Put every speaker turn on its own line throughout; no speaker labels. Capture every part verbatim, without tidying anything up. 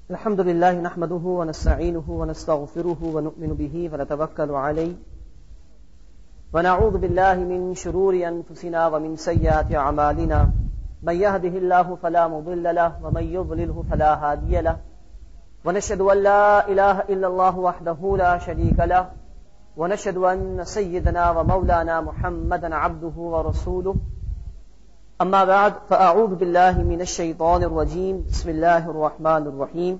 الحمد لله نحمده ونستعينه ونستغفره ونؤمن به ونتوكل عليه ونعوذ بالله من شرور أنفسنا ومن سيئات أعمالنا من يهده الله فلا مضل له ومن يضلله فلا هادي له ونشهد أن لا إله إلا الله وحده لا شريك له ونشهد أن سيدنا ومولانا محمدا عبده ورسوله اما بعد فاعوذ باللہ من الشیطان الرجیم بسم اللہ الرحمن الرحیم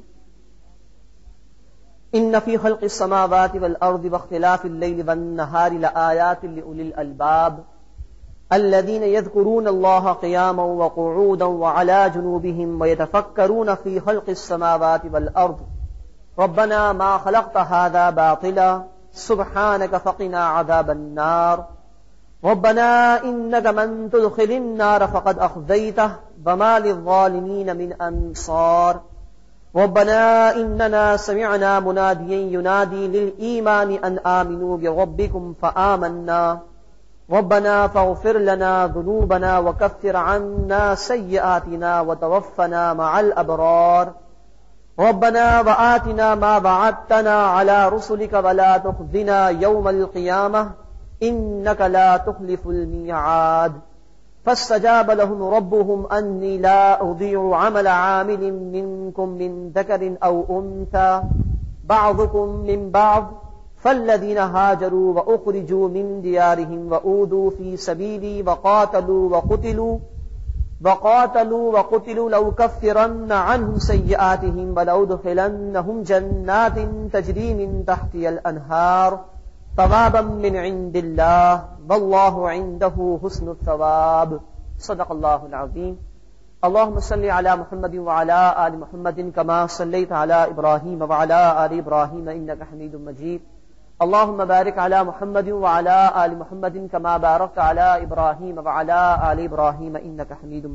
ان فی خلق السماوات والارض واختلاف اللیل والنہار لآیات لأولی الالباب الذین یذکرون اللہ قیاما وقعودا وعلی جنوبہم ویتفکرون فی خلق السماوات والارض ربنا ما خلقت هذا باطلا سبحانک فقنا عذاب النار ربنا إنك من تدخل النار فقد أخذيته وما للظالمين من أنصار ربنا إننا سمعنا مناديا ينادي للإيمان أن آمنوا بربكم فآمنا ربنا فاغفر لنا ذنوبنا وكفر عنا سيئاتنا وتوفنا مع الأبرار ربنا وآتنا ما وعدتنا على رسلك ولا تخزنا يوم القيامة انك لا تخلف الميعاد فاستجاب لهم ربهم اني لا اضيع عمل عامل منكم من ذكر او انثى بعضكم من بعض فالذين هاجروا واخرجوا من ديارهم واوذوا في سبيلي وقاتلوا وقتلوا وقاتلوا وقتلوا لأكفرن عنهم سيئاتهم ولأدخلنهم جنات تجري من تحتها الأنهار ثوابا من عند اللہ واللہ عنده حسن الثواب صدق اللہ العظیم اللہم صلی علی محمد وعلی آل محمد کما صلیت علی ابراہیم وعلی آل ابراہیم انک حمید مجید اللہم بارک علی محمد وعلی آل محمد کما بارکت علی ابراہیم وعلی آل ابراہیم انک حمید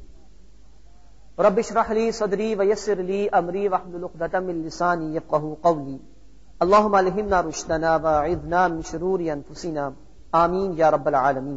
مجید رب اشرح لی صدری ویسر لی امری واحلل عقدۃ من لسانی یفقہوا قولی اللہم الہمنا رشدنا واعذنا من شرور انفسنا آمین یا رب العالمین۔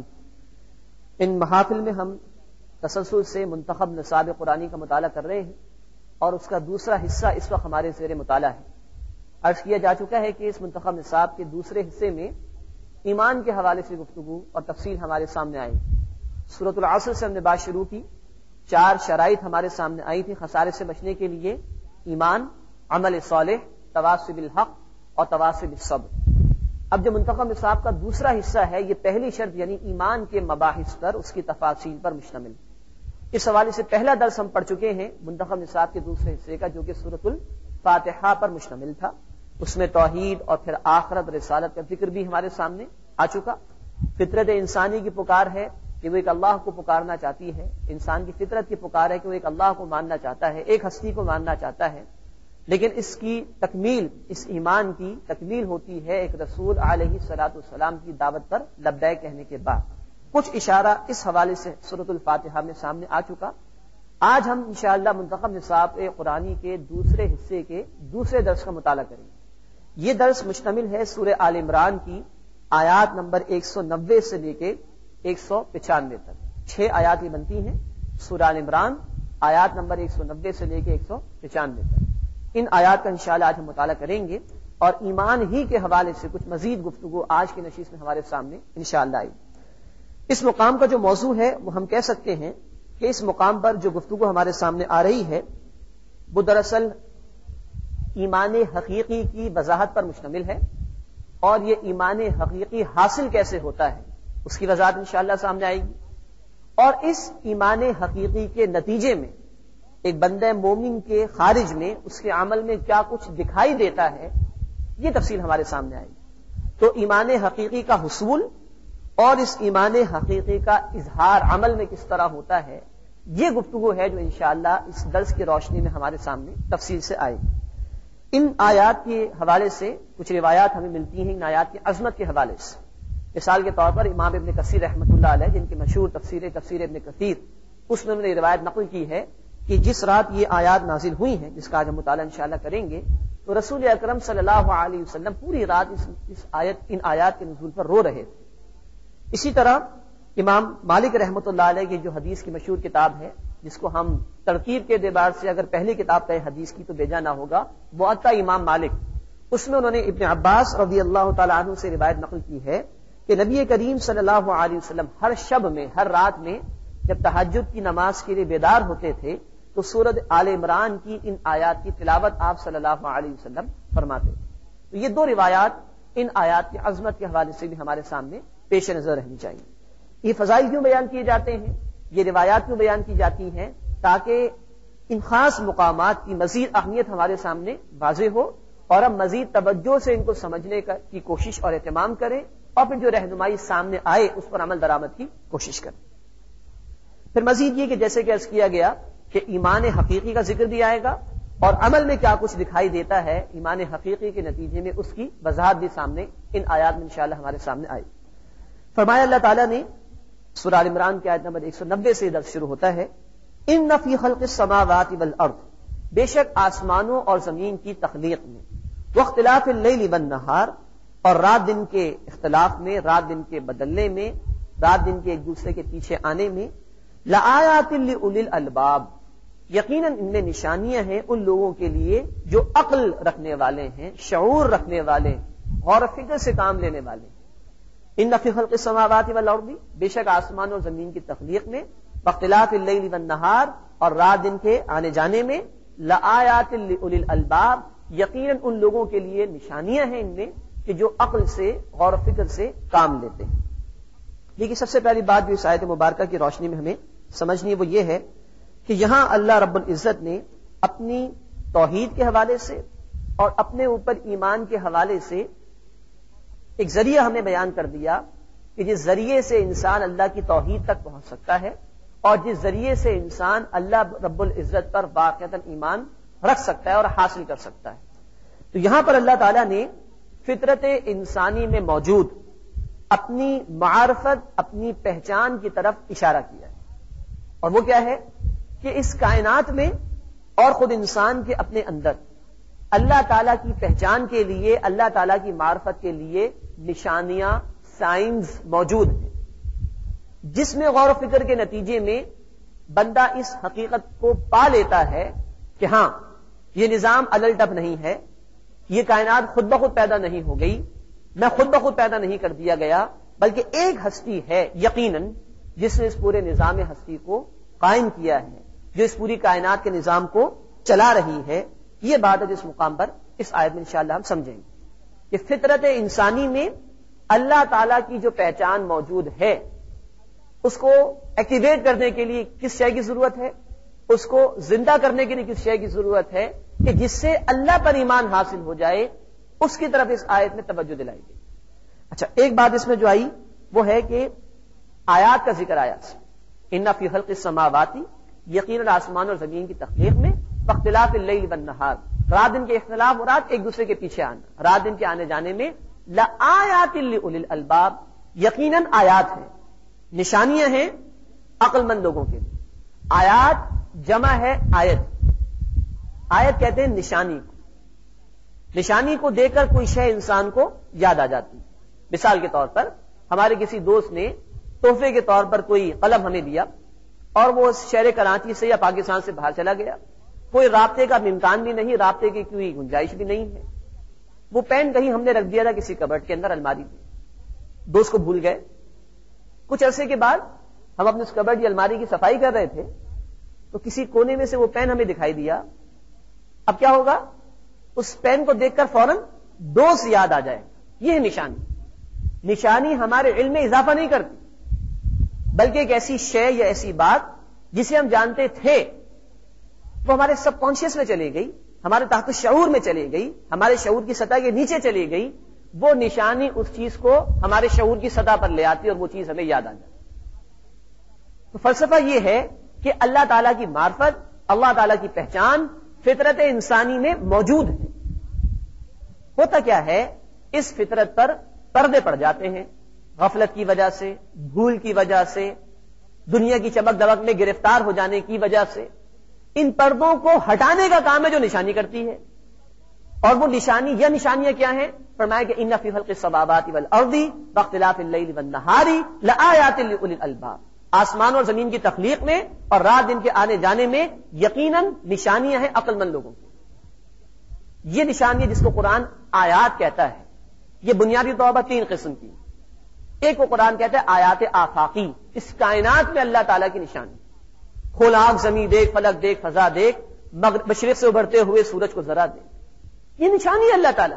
ان محافل میں ہم تسلسل سے منتخب نصاب قرآنی کا مطالعہ کر رہے ہیں اور اس کا دوسرا حصہ اس وقت ہمارے زیر مطالعہ ہے۔ عرض کیا جا چکا ہے کہ اس منتخب نصاب کے دوسرے حصے میں ایمان کے حوالے سے گفتگو اور تفصیل ہمارے سامنے آئی۔ سورۃ العصر سے ہم نے بات شروع کی، چار شرائط ہمارے سامنے آئی تھی خسارے سے بچنے کے لیے: ایمان، عمل صالح، تواصی بالحق اور تواصی بالصبر۔ اب جو منتخب نصاب کا دوسرا حصہ ہے یہ پہلی شرط یعنی ایمان کے مباحث پر، اس کی تفاصیل پر مشتمل۔ اس حوالے سے پہلا درس ہم پڑھ چکے ہیں منتخب نصاب کے دوسرے حصے کا، جو کہ سورۃ الفاتحہ پر مشتمل تھا۔ اس میں توحید اور پھر آخرت اور رسالت کا ذکر بھی ہمارے سامنے آ چکا۔ فطرت انسانی کی پکار ہے کہ وہ ایک اللہ کو پکارنا چاہتی ہے، انسان کی فطرت کی پکار ہے کہ وہ ایک اللہ کو ماننا چاہتا ہے، ایک ہستی کو ماننا چاہتا ہے، لیکن اس کی تکمیل، اس ایمان کی تکمیل ہوتی ہے ایک رسول علیہ الصلوۃ والسلام کی دعوت پر لبیک کہنے کے بعد۔ کچھ اشارہ اس حوالے سے سورۃ الفاتحہ میں سامنے آ چکا۔ آج ہم انشاءاللہ منتخب نصاب قرآنی کے دوسرے حصے کے دوسرے درس کا مطالعہ کریں گے۔ یہ درس مشتمل ہے سورہ آل عمران کی آیات نمبر ایک سو نوے سے لے کے ایک سو پچانوے تک۔ چھ آیات یہ بنتی ہیں سورہ آل عمران، آیات نمبر ایک سو نوے سے لے کے ایک سو پچانوے تک۔ ان آیات کا انشاءاللہ آج ہم مطالعہ کریں گے اور ایمان ہی کے حوالے سے کچھ مزید گفتگو آج کی نشست میں ہمارے سامنے انشاءاللہ آئی۔ اس مقام کا جو موضوع ہے وہ ہم کہہ سکتے ہیں کہ اس مقام پر جو گفتگو ہمارے سامنے آ رہی ہے وہ دراصل ایمان حقیقی کی وضاحت پر مشتمل ہے، اور یہ ایمان حقیقی حاصل کیسے ہوتا ہے اس کی وضاحت انشاءاللہ سامنے آئے گی، اور اس ایمان حقیقی کے نتیجے میں ایک بندہ مومن کے خارج میں اس کے عمل میں کیا کچھ دکھائی دیتا ہے یہ تفصیل ہمارے سامنے آئے گی۔ تو ایمان حقیقی کا حصول اور اس ایمان حقیقی کا اظہار عمل میں کس طرح ہوتا ہے یہ گفتگو ہے جو انشاءاللہ اس درس کی روشنی میں ہمارے سامنے تفصیل سے آئے گی۔ ان آیات کے حوالے سے کچھ روایات ہمیں ملتی ہیں، ان آیات کی عظمت کے حوالے سے۔ مثال کے طور پر امام ابن کثیر رحمۃ اللہ علیہ جن کی مشہور تفسیر تفسیر ابن کثیر، اس میں انہوں نے روایت نقل کی ہے کہ جس رات یہ آیات نازل ہوئی ہیں جس کا آج ہم مطالعہ انشاءاللہ کریں گے، تو رسول اکرم صلی اللہ علیہ وسلم پوری رات اس, اس آیت ان آیات کے نزول پر رو رہے تھے۔ اسی طرح امام مالک رحمۃ اللہ علیہ کی جو حدیث کی مشہور کتاب ہے جس کو ہم ترتیب کے اعتبار سے اگر پہلی کتاب کہیں حدیث کی تو بھیجا نہ ہوگا، موطا امام مالک، اس میں انہوں نے ابن عباس رضی اللہ تعالیٰ عنہ سے روایت نقل کی ہے کہ نبی کریم صلی اللہ علیہ وسلم ہر شب میں، ہر رات میں جب تہجد کی نماز کے لیے بیدار ہوتے تھے تو سورۃ آل عمران کی ان آیات کی تلاوت آپ صلی اللہ علیہ وسلم فرماتے تھے۔ تو یہ دو روایات ان آیات کی عظمت کے حوالے سے بھی ہمارے سامنے پیش نظر رہنی چاہیے۔ یہ فضائل کیوں بیان کیے جاتے ہیں، یہ روایات کیوں بیان کی جاتی ہیں؟ تاکہ ان خاص مقامات کی مزید اہمیت ہمارے سامنے واضح ہو اور ہم مزید توجہ سے ان کو سمجھنے کی کوشش اور اہتمام کریں، اور پھر جو رہنمائی سامنے آئے اس پر عمل درآمد کی کوشش کریں۔ پھر مزید یہ کہ جیسے کہ عرض کیا گیا کہ ایمان حقیقی کا ذکر بھی آئے گا، اور عمل میں کیا کچھ دکھائی دیتا ہے ایمان حقیقی کے نتیجے میں، اس کی وضاحت بھی سامنے ان آیات میں انشاءاللہ ہمارے سامنے آئے۔ فرمایا اللہ تعالیٰ نے سورہ آل عمران کی آیت نمبر ایک سو نبے سے درس شروع ہوتا ہے، ان فی خلق السماوات والارض، بے شک آسمانوں اور زمین کی تخلیق میں، واختلاف اللیل والنہار، اور رات دن کے اختلاف میں، رات دن کے بدلنے میں، رات دن کے ایک دوسرے کے پیچھے آنے میں، لآیات لأولی الالباب، یقیناً ان میں نشانیاں ہیں ان لوگوں کے لیے جو عقل رکھنے والے ہیں، شعور رکھنے والے، غور و فکر سے کام لینے والے۔ ان فی خلق السماوات والارض، بے شک آسمان اور زمین کی تخلیق میں، واختلاف اللیل والنہار، اور رات دن کے آنے جانے میں، لآیات لأولی الالباب، یقیناً ان لوگوں کے لیے نشانیاں ہیں ان میں کہ جو عقل سے، غور و فکر سے کام لیتے ہیں۔ لیکن سب سے پہلی بات جو اس آیت مبارکہ کی روشنی میں ہمیں سمجھنی ہے وہ یہ ہے کہ یہاں اللہ رب العزت نے اپنی توحید کے حوالے سے اور اپنے اوپر ایمان کے حوالے سے ایک ذریعہ ہمیں بیان کر دیا کہ جس ذریعے سے انسان اللہ کی توحید تک پہنچ سکتا ہے، اور جس ذریعے سے انسان اللہ رب العزت پر واقعتاً ایمان رکھ سکتا ہے اور حاصل کر سکتا ہے۔ تو یہاں پر اللہ تعالیٰ نے فطرت انسانی میں موجود اپنی معرفت، اپنی پہچان کی طرف اشارہ کیا ہے، اور وہ کیا ہے کہ اس کائنات میں اور خود انسان کے اپنے اندر اللہ تعالیٰ کی پہچان کے لیے، اللہ تعالیٰ کی معرفت کے لیے نشانیاں، سائنز موجود ہیں، جس میں غور و فکر کے نتیجے میں بندہ اس حقیقت کو پا لیتا ہے کہ ہاں یہ نظام الل ٹپ نہیں ہے، یہ کائنات خود بخود پیدا نہیں ہو گئی، میں خود بخود پیدا نہیں کر دیا گیا، بلکہ ایک ہستی ہے یقیناً جس نے اس پورے نظام ہستی کو قائم کیا ہے، جو اس پوری کائنات کے نظام کو چلا رہی ہے۔ یہ بات ہے جس مقام پر اس آیت میں انشاءاللہ ہم سمجھیں گے کہ فطرت انسانی میں اللہ تعالیٰ کی جو پہچان موجود ہے، اس کو ایکٹیویٹ کرنے کے لیے کس شے کی ضرورت ہے، اس کو زندہ کرنے کے لیے کس شے کی ضرورت ہے کہ جس سے اللہ پر ایمان حاصل ہو جائے، اس کی طرف اس آیت میں توجہ دلائی گئی۔ اچھا، ایک بات اس میں جو آئی وہ ہے کہ آیات کا ذکر آیا، ان فی خلق السماوات، یقیناً آسمان اور زمین کی تخلیق میں، واختلاف اللیل والنہار، رات دن کے اختلاف اور رات ایک دوسرے کے پیچھے آنا، رات دن کے آنے جانے میں، لآیات لأولی الالباب، یقیناً آیات ہیں، نشانیاں ہیں عقل مند لوگوں کے لیے۔ آیات جمع ہے آیت، آیت کہتے ہیں نشانی کو، نشانی کو دیکھ کر کوئی شے انسان کو یاد آ جاتی۔ مثال کے طور پر ہمارے کسی دوست نے تحفے کے طور پر کوئی قلم ہمیں دیا، اور وہ شہر کراچی سے یا پاکستان سے باہر چلا گیا، کوئی رابطے کا امکان بھی نہیں، رابطے کی کوئی گنجائش بھی نہیں ہے، وہ پین کہیں ہم نے رکھ دیا تھا کسی کبرٹ کے اندر، الماری میں، دوست کو بھول گئے۔ کچھ عرصے کے بعد ہم اپنے اس کبرٹ یا الماری کی صفائی کر رہے تھے تو کسی کونے میں سے وہ پین ہمیں دکھائی دیا۔ اب کیا ہوگا؟ اس پین کو دیکھ کر فوراً دوست یاد آ جائے۔ یہ ہے نشانی۔ نشانی ہمارے علم میں اضافہ نہیں کرتی، بلکہ ایک ایسی شے یا ایسی بات جسے ہم جانتے تھے وہ ہمارے سب کانشیس میں چلی گئی، ہمارے تحت شعور میں چلی گئی، ہمارے شعور کی سطح کے نیچے چلی گئی، وہ نشانی اس چیز کو ہمارے شعور کی سطح پر لے آتی اور وہ چیز ہمیں یاد آ جاتی۔ تو فلسفہ یہ ہے کہ اللہ تعالیٰ کی معرفت، اللہ تعالیٰ کی پہچان فطرت انسانی میں موجود ہے۔ ہوتا کیا ہے، اس فطرت پر پردے پڑ جاتے ہیں، غفلت کی وجہ سے، بھول کی وجہ سے، دنیا کی چمک دمک میں گرفتار ہو جانے کی وجہ سے۔ ان پردوں کو ہٹانے کا کام ہے جو نشانی کرتی ہے، اور وہ نشانی یا نشانیاں کیا ہیں؟ فرمایا کہ ان فی خلق السماوات والارض واختلاف اللیل والنہار لآیات لأولی الالباب، آسمان اور زمین کی تخلیق میں اور رات دن کے آنے جانے میں یقیناً نشانیاں ہیں عقل مند لوگوں کی. یہ نشانی جس کو قرآن آیات کہتا ہے یہ بنیادی طور پر تین قسم کی. ایک کو قرآن کہتا ہے آیات آفاقی، اس کائنات میں اللہ تعالیٰ کی نشانی. کھول آنکھ، زمین دیکھ، فلک دیکھ، فضا دیکھ، مشرق سے ابھرتے ہوئے سورج کو ذرا دیکھ. یہ نشانی ہے اللہ تعالیٰ.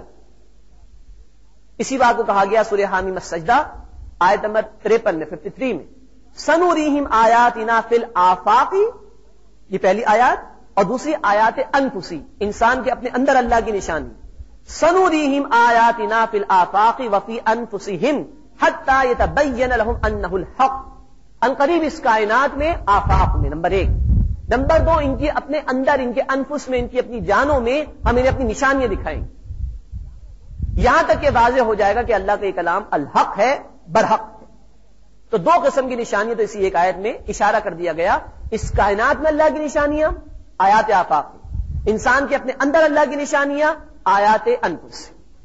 اسی بات کو کہا گیا سورہ حامیم السجدہ آیت نمبر تریپن میں تریپن میں سنوریہم آیاتنا فی الآفاق، یہ پہلی آیات، اور دوسری آیات انفسی، انسان کے اپنے اندر اللہ کی نشانی. سنوریہم آیاتنا فی الآفاق وفی انفسہم حتی یتبین لہم انہ الحق. ان قریب اس کائنات میں، آفاق میں، نمبر ایک. نمبر دو، ان کی اپنے اندر، ان کے انفس میں، ان کی اپنی جانوں میں ہم انہیں اپنی نشانیاں دکھائیں گے، یہاں تک کہ واضح ہو جائے گا کہ اللہ کا یہ کلام الحق ہے، برحق ہے. تو دو قسم کی نشانیاں تو اسی ایک آیت میں اشارہ کر دیا گیا. اس کائنات میں اللہ کی نشانیاں آیات آفاق، انسان کے اپنے اندر اللہ کی نشانیاں آیات انفس.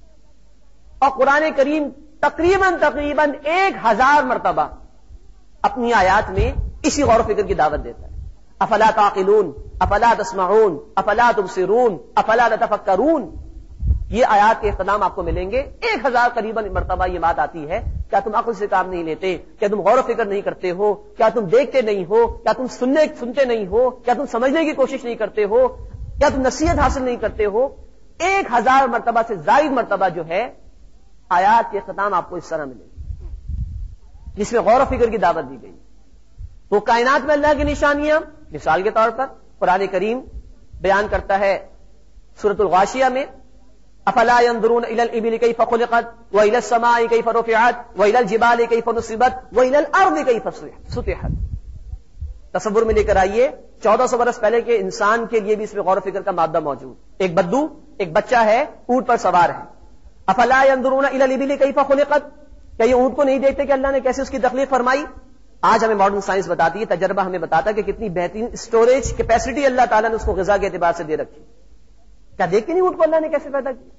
اور قرآن کریم تقریباً تقریباً ایک ہزار مرتبہ اپنی آیات میں اسی غور و فکر کی دعوت دیتا ہے. افلا تعقلون، افلا تسمعون، افلا تبصرون، افلا تتفکرون. یہ آیات کے اختتام آپ کو ملیں گے. ایک ہزار قریباً مرتبہ یہ بات آتی ہے. کیا تم عقل سے کام نہیں لیتے؟ کیا تم غور و فکر نہیں کرتے ہو؟ کیا تم دیکھتے نہیں ہو؟ کیا تم سننے سنتے نہیں ہو؟ کیا تم سمجھنے کی کوشش نہیں کرتے ہو؟ کیا تم نصیحت حاصل نہیں کرتے ہو؟ ایک ہزار مرتبہ سے زائد مرتبہ جو ہے آیات کے اختتام آپ کو اس طرح ملے گا جس میں غور و فکر کی دعوت دی گئی. تو کائنات میں اللہ کی نشانیاں، مثال کے طور پر قرآن کریم بیان کرتا ہے سورۃ الغاشیہ میں افلا ينظرون الى الابل كيف خلقت والى السماء كيف رفعت والى الجبال كيف نصبت والى الارض كيف سطحت. تصور میں لے کر آئیے چودہ سو برس پہلے کے انسان کے لیے بھی اس میں غور و فکر کا مادہ موجود. ایک بدو، ایک بچہ ہے، اونٹ پر سوار ہے. افلا ينظرون الى الابل كيف خلقت، کیا یہ اونٹ کو نہیں دیکھتے کہ اللہ نے کیسے اس کی تخلیق فرمائی؟ آج ہمیں ماڈرن سائنس بتاتی ہے، تجربہ ہمیں بتاتا ہے کہ کتنی بہترین اسٹوریج کیپیسٹی اللہ تعالیٰ نے اس کو غذا کے اعتبار سے دے رکھی. کیا دیکھتے نہیں اونٹ کو اللہ نے کیسے پیدا کیا؟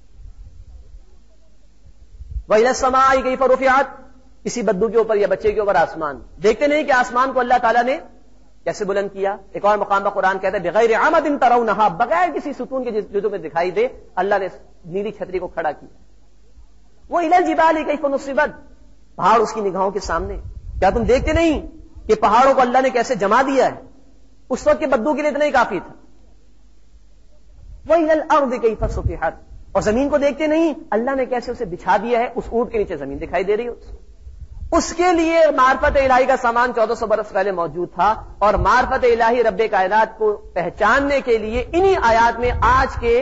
وَإِلَى السَّمَاءِ كَيْفَ رُفِعَتْ، اسی بدو کے اوپر یا بچے کے اوپر آسمان، دیکھتے نہیں کہ آسمان کو اللہ تعالیٰ نے کیسے بلند کیا؟ ایک اور مقام پر قرآن کہتا ہے بغیر عمد ترونها، بغیر کسی ستون کے جو تمہیں دکھائی دے اللہ نے نیلی چھتری کو کھڑا کیا. وَإِلَى الْجِبَالِ كَيْفَ نُصِبَتْ، پہاڑ اس کی نگاہوں کے سامنے، کیا تم دیکھتے نہیں کہ پہاڑوں کو اللہ نے کیسے جما دیا ہے؟ اس وقت کے بدو کے لیے اتنا ہی کافی تھا. وَإِلَى الْأَرْضِ كَيْفَ سُطِحَتْ، اور زمین کو دیکھتے نہیں اللہ نے کیسے اسے بچھا دیا ہے، اس اونٹ کے نیچے زمین دکھائی دے رہی ہے. اس کے لیے معرفت الہی کا سامان چودہ سو برس پہلے موجود تھا. اور معرفت الہی رب کائنات کو پہچاننے کے لیے انہی آیات میں آج کے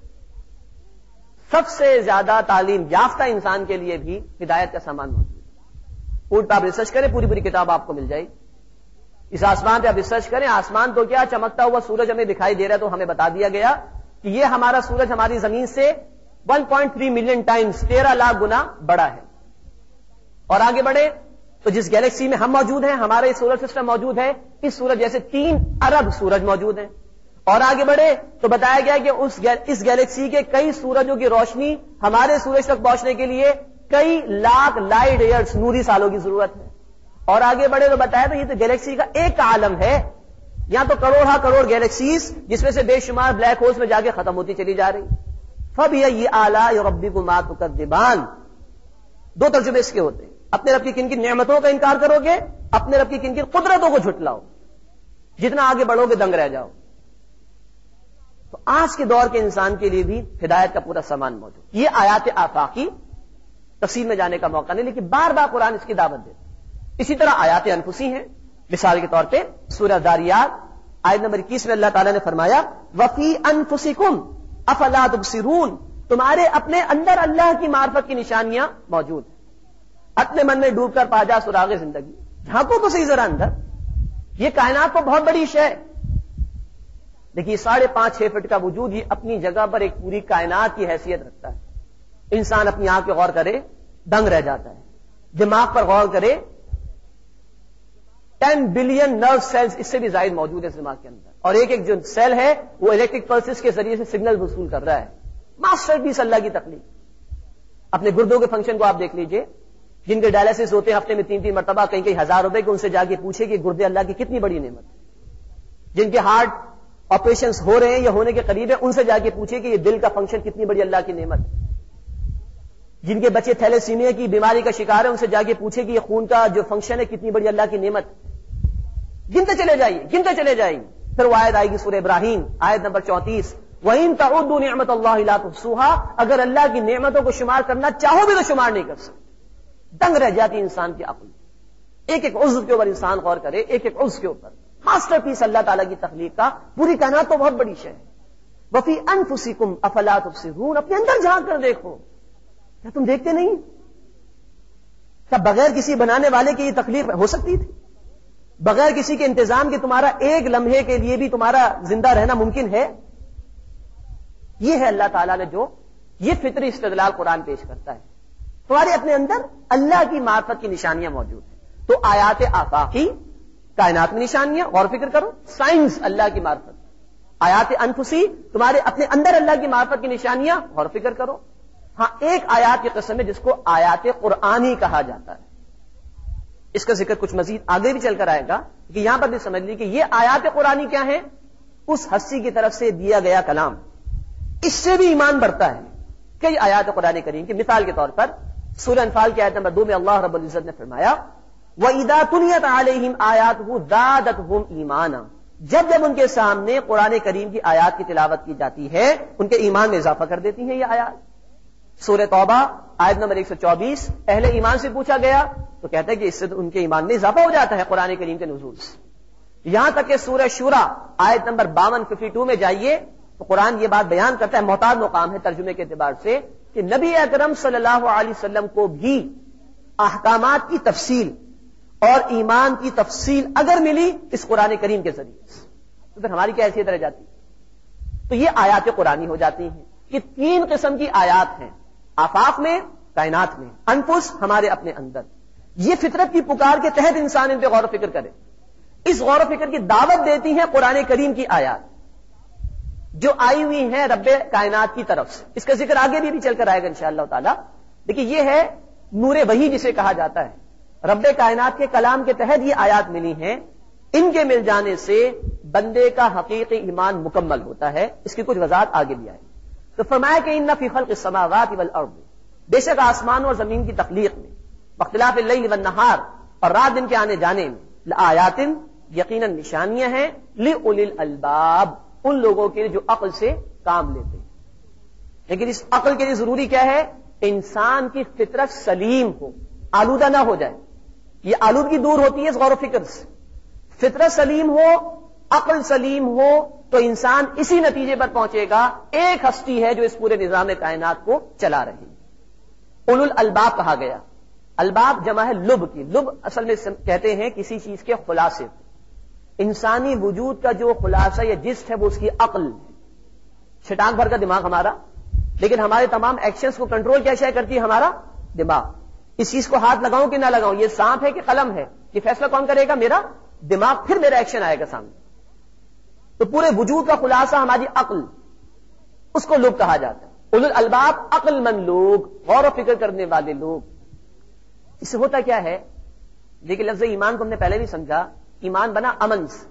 سب سے زیادہ تعلیم یافتہ انسان کے لیے بھی ہدایت کا سامان موجود ہے. اونٹ پہ آپ ریسرچ کریں، پوری پوری کتاب آپ کو مل جائے گی. اس آسمان پہ آپ ریسرچ کریں، آسمان تو کیا چمکتا ہوا سورج ہمیں دکھائی دے رہا ہے، تو ہمیں بتا دیا گیا کہ یہ ہمارا سورج ہماری زمین سے one point three million times, تیرہ لاکھ گنا بڑا ہے. اور آگے بڑھے تو جس گیلیکسی میں ہم موجود ہیں، ہمارا یہ سولر سسٹم موجود ہے، اس سورج جیسے تین ارب سورج موجود ہیں. اور آگے بڑھے تو بتایا گیا کہ اس اس گیلیکسی کے کئی سورجوں کی روشنی ہمارے سورج تک پہنچنے کے لیے کئی لاکھ لائٹ ایئرز، نوری سالوں کی ضرورت ہے. اور آگے بڑھے تو بتایا تو یہ تو گیلیکسی کا ایک عالم ہے، یہاں تو کروڑ کروڑ گیلیکسیز جس میں سے بے شمار بلیک ہولز میں جا کے ختم ہوتی چلی جا رہی. فَبِأَيِّ آلَاءِ رَبِّكُمَا تُكَذِّبَانِ، دو ترجمے اس کے ہوتے ہیں. اپنے رب کی کن کی نعمتوں کا انکار کرو گے، اپنے رب کی کن کی قدرتوں کو جھٹلاؤ. جتنا آگے بڑھو گے دنگ رہ جاؤ. تو آج کے دور کے انسان کے لیے بھی ہدایت کا پورا سامان موجود. یہ آیات آفاقی تفصیل میں جانے کا موقع نہیں، لیکن بار بار قرآن اس کی دعوت دیتا. اسی طرح آیات انفسی ہیں. مثال کے طور پہ سورہ داریات آیت نمبر اکیس میں اللہ تعالیٰ نے فرمایا وَفِي أَنفُسِكُمْ أَفَلَا تُبْصِرُونَ، تمہارے اپنے اندر اللہ کی معرفت کی نشانیاں موجود ہیں. اپنے من میں ڈوب کر پا جا سراغ زندگی، جھانکو تو صحیح ذرا اندر. یہ کائنات تو بہت بڑی شے ہے، دیکھیے ساڑھے پانچ چھ فٹ کا وجود یہ اپنی جگہ پر ایک پوری کائنات کی حیثیت رکھتا ہے. انسان اپنی آنکھ پہ غور کرے دنگ رہ جاتا ہے. دماغ پر غور کرے ٹین بلین نرو سیلز اس سے بھی زائد موجود ہے اس دماغ کے اندر، اور ایک ایک جو سیل ہے وہ الیکٹرک پلسز کے ذریعے سے سگنل وصول کر رہا ہے. ماسٹر پیس اللہ کی تخلیق. اپنے گردوں کے فنکشن کو آپ دیکھ لیجئے، جن کے ڈائلسس ہوتے ہیں ہفتے میں تین تین مرتبہ کہیں کہیں ہزار روپے کے، ان سے جا کے پوچھے کہ گردے اللہ کی کتنی بڑی نعمت ہے۔ جن کے ہارٹ آپریشنز ہو رہے ہیں یا ہونے کے قریب ہیں، ان سے جا کے پوچھے کہ یہ دل کا فنکشن کتنی بڑی اللہ کی نعمت ہے۔ جن کے بچے تھیلیسیمیا کی بیماری کا شکار ہے، ان سے جا کے پوچھے کہ یہ خون کا جو فنکشن ہے کتنی بڑی اللہ کی نعمت ہے۔ گنتے چلے جائیے گنتے چلے جائیے۔ پھر وہ آیت آئے گی سورہ ابراہیم آیت نمبر چونتیس، وَإِن تَعُدُّوا نِعْمَتَ اللَّهِ لَا تُحْصُوهَا، اگر اللہ کی نعمتوں کو شمار کرنا چاہو بھی تو شمار نہیں کر سکتے۔ دنگ رہ جاتی انسان کی عقل، ایک ایک عضو کے اوپر انسان غور کرے، ایک ایک عضو کے اوپر۔ ماسٹر پیس اللہ تعالیٰ کی تخلیق کا، پوری کائنات تو بہت بڑی شے ہے۔ وَفِي أَنفُسِكُمْ أَفَلَا تُبْصِرُونَ، اپنے اندر جھانک کر دیکھو، کیا تم دیکھتے نہیں؟ کیا بغیر کسی بنانے والے کی یہ تخلیق ہو سکتی تھی؟ بغیر کسی کے انتظام کے تمہارا ایک لمحے کے لیے بھی تمہارا زندہ رہنا ممکن ہے؟ یہ ہے اللہ تعالیٰ نے جو یہ فطری استدلال قرآن پیش کرتا ہے۔ تمہارے اپنے اندر اللہ کی معرفت کی نشانیاں موجود ہیں۔ تو آیات آفاقی، کائنات میں نشانیاں، غور فکر کرو، سائنس اللہ کی معرفت۔ آیات انفسی، تمہارے اپنے اندر اللہ کی معرفت کی نشانیاں، غور فکر کرو۔ ہاں ایک آیات کی قسم ہے جس کو آیات قرآنی کہا جاتا ہے، اس کا ذکر کچھ مزید آگے بھی چل کر آئے گا کہ یہاں پر بھی سمجھ لی کہ یہ آیات قرآنی کیا ہے؟ اس ہستی کی طرف سے دیا گیا کلام، اس سے بھی ایمان بڑھتا ہے۔ کئی آیات قرآن کریم کی مثال کے طور پر سورہ انفال کی آیت نمبر دو میں اللہ رب العزت نے فرمایا وَإِذَا تُلِيَتْ عَلَيْهِمْ آيَاتُهُ زَادَتْهُمْ إِيمَانًا، جب جب ان کے سامنے قرآن کریم کی آیات کی تلاوت کی جاتی ہے ان کے ایمان میں اضافہ کر دیتی ہیں یہ آیات۔ سورہ توبہ آیت نمبر ایک سو چوبیس، اہل ایمان سے پوچھا گیا تو کہتا ہے کہ اس سے ان کے ایمان میں اضافہ ہو جاتا ہے قرآن کریم کے نزول سے۔ یہاں تک کہ سورہ شورى آیت نمبر باون ففٹی ٹو میں جائیے تو قرآن یہ بات بیان کرتا ہے، محتاط مقام ہے ترجمے کے اعتبار سے، کہ نبی اکرم صلی اللہ علیہ وسلم کو بھی احکامات کی تفصیل اور ایمان کی تفصیل اگر ملی اس قرآن کریم کے ذریعے سے تو پھر ہماری کیا حیثیت رہ جاتی؟ تو یہ آیات قرآنی ہو جاتی ہیں۔ یہ تین قسم کی آیات ہیں، آفاق میں، کائنات میں، انفس ہمارے اپنے اندر۔ یہ فطرت کی پکار کے تحت انسان ان پہ غور و فکر کرے۔ اس غور و فکر کی دعوت دیتی ہیں قرآن کریم کی آیات جو آئی ہوئی ہیں رب کائنات کی طرف سے۔ اس کا ذکر آگے بھی, بھی چل کر آئے گا انشاءاللہ تعالی۔ لیکن یہ ہے نور وحی جسے کہا جاتا ہے، رب کائنات کے کلام کے تحت یہ آیات ملی ہیں، ان کے مل جانے سے بندے کا حقیقی ایمان مکمل ہوتا ہے۔ اس کی کچھ وضاحت آگے بھی آئے۔ تو فرمایا کہ ان فی خلق السماوات والارض، بے شک آسمان اور زمین کی تخلیق میں، باختلاف اللیل والنہار، اور رات دن کے آنے جانے میں، لآیات یقیناً نشانیاں ہیں، لأولی الالباب ان لوگوں کے لیے جو عقل سے کام لیتے ہیں۔ لیکن اس عقل کے لیے ضروری کیا ہے؟ انسان کی فطرت سلیم ہو، آلودہ نہ ہو جائے۔ یہ آلودگی دور ہوتی ہے اس غور و فکر سے۔ فطرت سلیم ہو، عقل سلیم ہو تو انسان اسی نتیجے پر پہنچے گا، ایک ہستی ہے جو اس پورے نظام کائنات کو چلا رہی ہے۔ اولو الالباب کہا گیا۔ الباب جمع ہے لب کی۔ لب اصل میں کہتے ہیں کسی چیز کے خلاصے کو۔ انسانی وجود کا جو خلاصہ یا جسٹ ہے وہ اس کی عقل ہے، چھٹانک بھر کا دماغ ہمارا، لیکن ہمارے تمام ایکشنز کو کنٹرول کیا شے کرتی ہے؟ ہمارا دماغ۔ اس چیز کو ہاتھ لگاؤں کہ نہ لگاؤں، یہ سانپ ہے کہ قلم ہے، یہ فیصلہ کون کرے گا؟ میرا دماغ، پھر میرا ایکشن آئے گا سامنے۔ تو پورے وجود کا خلاصہ ہماری عقل، اس کو لب کہا جاتا ہے۔ اولو الالباب عقل مند لوگ، غور و فکر کرنے والے لوگ۔ اس سے ہوتا کیا ہے؟ دیکھیں لفظ ایمان کو ہم نے پہلے بھی سمجھا، ایمان بنا امن سے،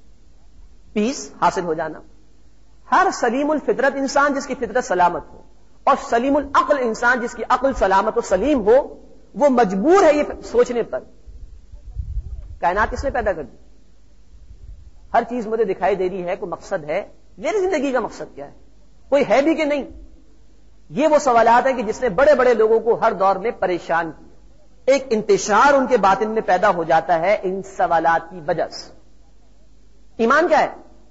پیس حاصل ہو جانا۔ ہر سلیم الفطرت انسان جس کی فطرت سلامت ہو، اور سلیم العقل انسان جس کی عقل سلامت و سلیم ہو، وہ مجبور ہے یہ سوچنے پر کائنات کس نے پیدا کر دی؟ ہر چیز مجھے دکھائی دے رہی ہے، کوئی مقصد ہے، میری زندگی کا مقصد کیا ہے؟ کوئی ہے بھی کہ نہیں؟ یہ وہ سوالات ہیں کہ جس نے بڑے بڑے لوگوں کو ہر دور میں پریشان کیا۔ ایک انتشار ان کے باطن میں پیدا ہو جاتا ہے ان سوالات کی وجہ سے۔ ایمان کیا ہے؟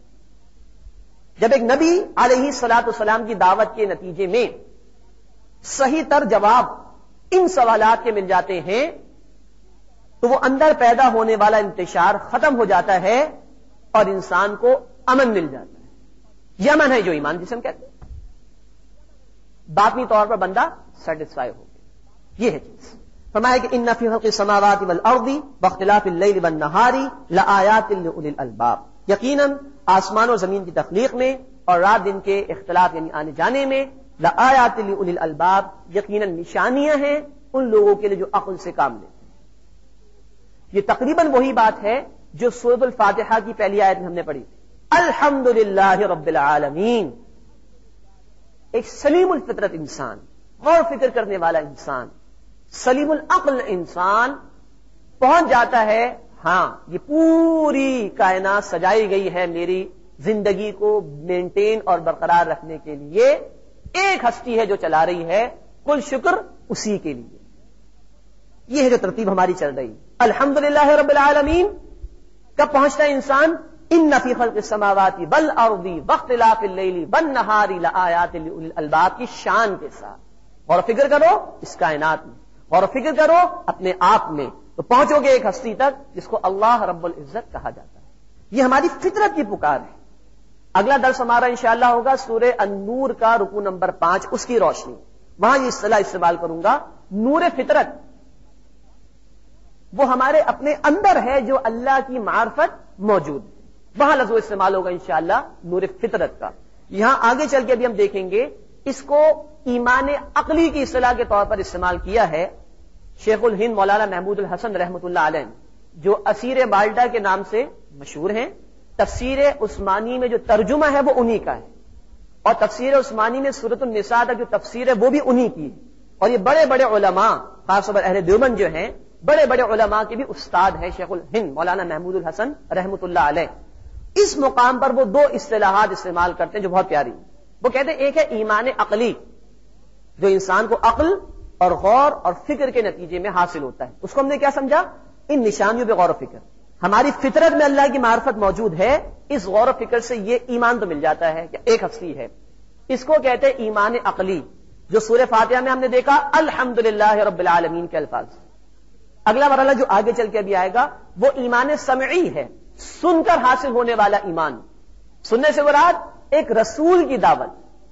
جب ایک نبی علیہ الصلوۃ والسلام کی دعوت کے نتیجے میں صحیح تر جواب ان سوالات کے مل جاتے ہیں تو وہ اندر پیدا ہونے والا انتشار ختم ہو جاتا ہے اور انسان کو امن مل جاتا ہے۔ یہ امن ہے جو ایمان جسے ہم کہتے ہیں۔ باطنی طور پر بندہ سیٹسفائی ہو گیا، یہ ہے چیز۔ فرمایا کہ ان فی خلق السماوات والارض واختلاف اللیل والنہار لآیات لأولی الالباب، یقیناً آسمان اور زمین کی تخلیق میں اور رات دن کے اختلاف یعنی آنے جانے میں لآیات لأولی الالباب، یقیناً نشانیاں ہیں ان لوگوں کے لیے جو عقل سے کام لیتے ہیں۔ یہ تقریباً وہی بات ہے جو سورۃ الفاتحہ کی پہلی آیت میں ہم نے پڑھی، الحمدللہ رب العالمین۔ ایک سلیم الفطرت انسان، غور و فکر کرنے والا انسان، سلیم العقل انسان پہنچ جاتا ہے ہاں یہ پوری کائنات سجائی گئی ہے میری زندگی کو مینٹین اور برقرار رکھنے کے لیے، ایک ہستی ہے جو چلا رہی ہے، کل شکر اسی کے لیے۔ یہ ہے جو ترتیب ہماری چل رہی، الحمدللہ رب العالمین۔ کب پہنچتا ہے انسان؟ ان فی خلق السماوات والارض واختلاف اللیل والنہار لآیات لأولی الالباب کی شان کے ساتھ غور و فکر کرو اس کائنات میں، غور و فکر کرو اپنے آپ میں، تو پہنچو گے ایک ہستی تک جس کو اللہ رب العزت کہا جاتا ہے۔ یہ ہماری فطرت کی پکار ہے۔ اگلا درس ہمارا انشاءاللہ ہوگا سورہ النور کا رکوع نمبر پانچ، اس کی روشنی، وہاں یہ اصطلاح استعمال کروں گا، نور فطرت۔ وہ ہمارے اپنے اندر ہے جو اللہ کی معرفت موجود ہے، وہاں لفظ استعمال ہوگا انشاءاللہ نور فطرت کا۔ یہاں آگے چل کے ابھی ہم دیکھیں گے اس کو ایمان عقلی کی اصطلاح کے طور پر استعمال کیا ہے شیخ الہند مولانا محمود الحسن رحمۃ اللہ علیہ، جو اسیر بالڈا کے نام سے مشہور ہیں۔ تفسیر عثمانی میں جو ترجمہ ہے وہ انہی کا ہے، اور تفسیر عثمانی میں سورۃ النساء کا جو تفسیر ہے وہ بھی انہی کی ہے، اور یہ بڑے بڑے علماء خاص طور پر اہل دیوبند جو ہیں بڑے بڑے علماء کے بھی استاد ہیں شیخ الہند مولانا محمود الحسن رحمۃ اللہ علیہ۔ اس مقام پر وہ دو اصطلاحات استعمال کرتے ہیں جو بہت پیاری، وہ کہتے ہیں ایک ہے ایمان عقلی جو انسان کو عقل اور غور اور فکر کے نتیجے میں حاصل ہوتا ہے، اس کو ہم نے کیا سمجھا؟ ان نشانیوں پہ غور و فکر، ہماری فطرت میں اللہ کی معرفت موجود ہے، اس غور و فکر سے یہ ایمان تو مل جاتا ہے کہ ایک ہستی ہے، اس کو کہتے ہیں ایمان عقلی، جو سورہ فاتحہ میں ہم نے دیکھا الحمدللہ رب العالمین کے الفاظ۔ اگلا مرحلہ جو آگے چل کے ابھی آئے گا وہ ایمان سمعی ہے، سن کر حاصل ہونے والا ایمان۔ سننے سے مراد ایک رسول کی دعوت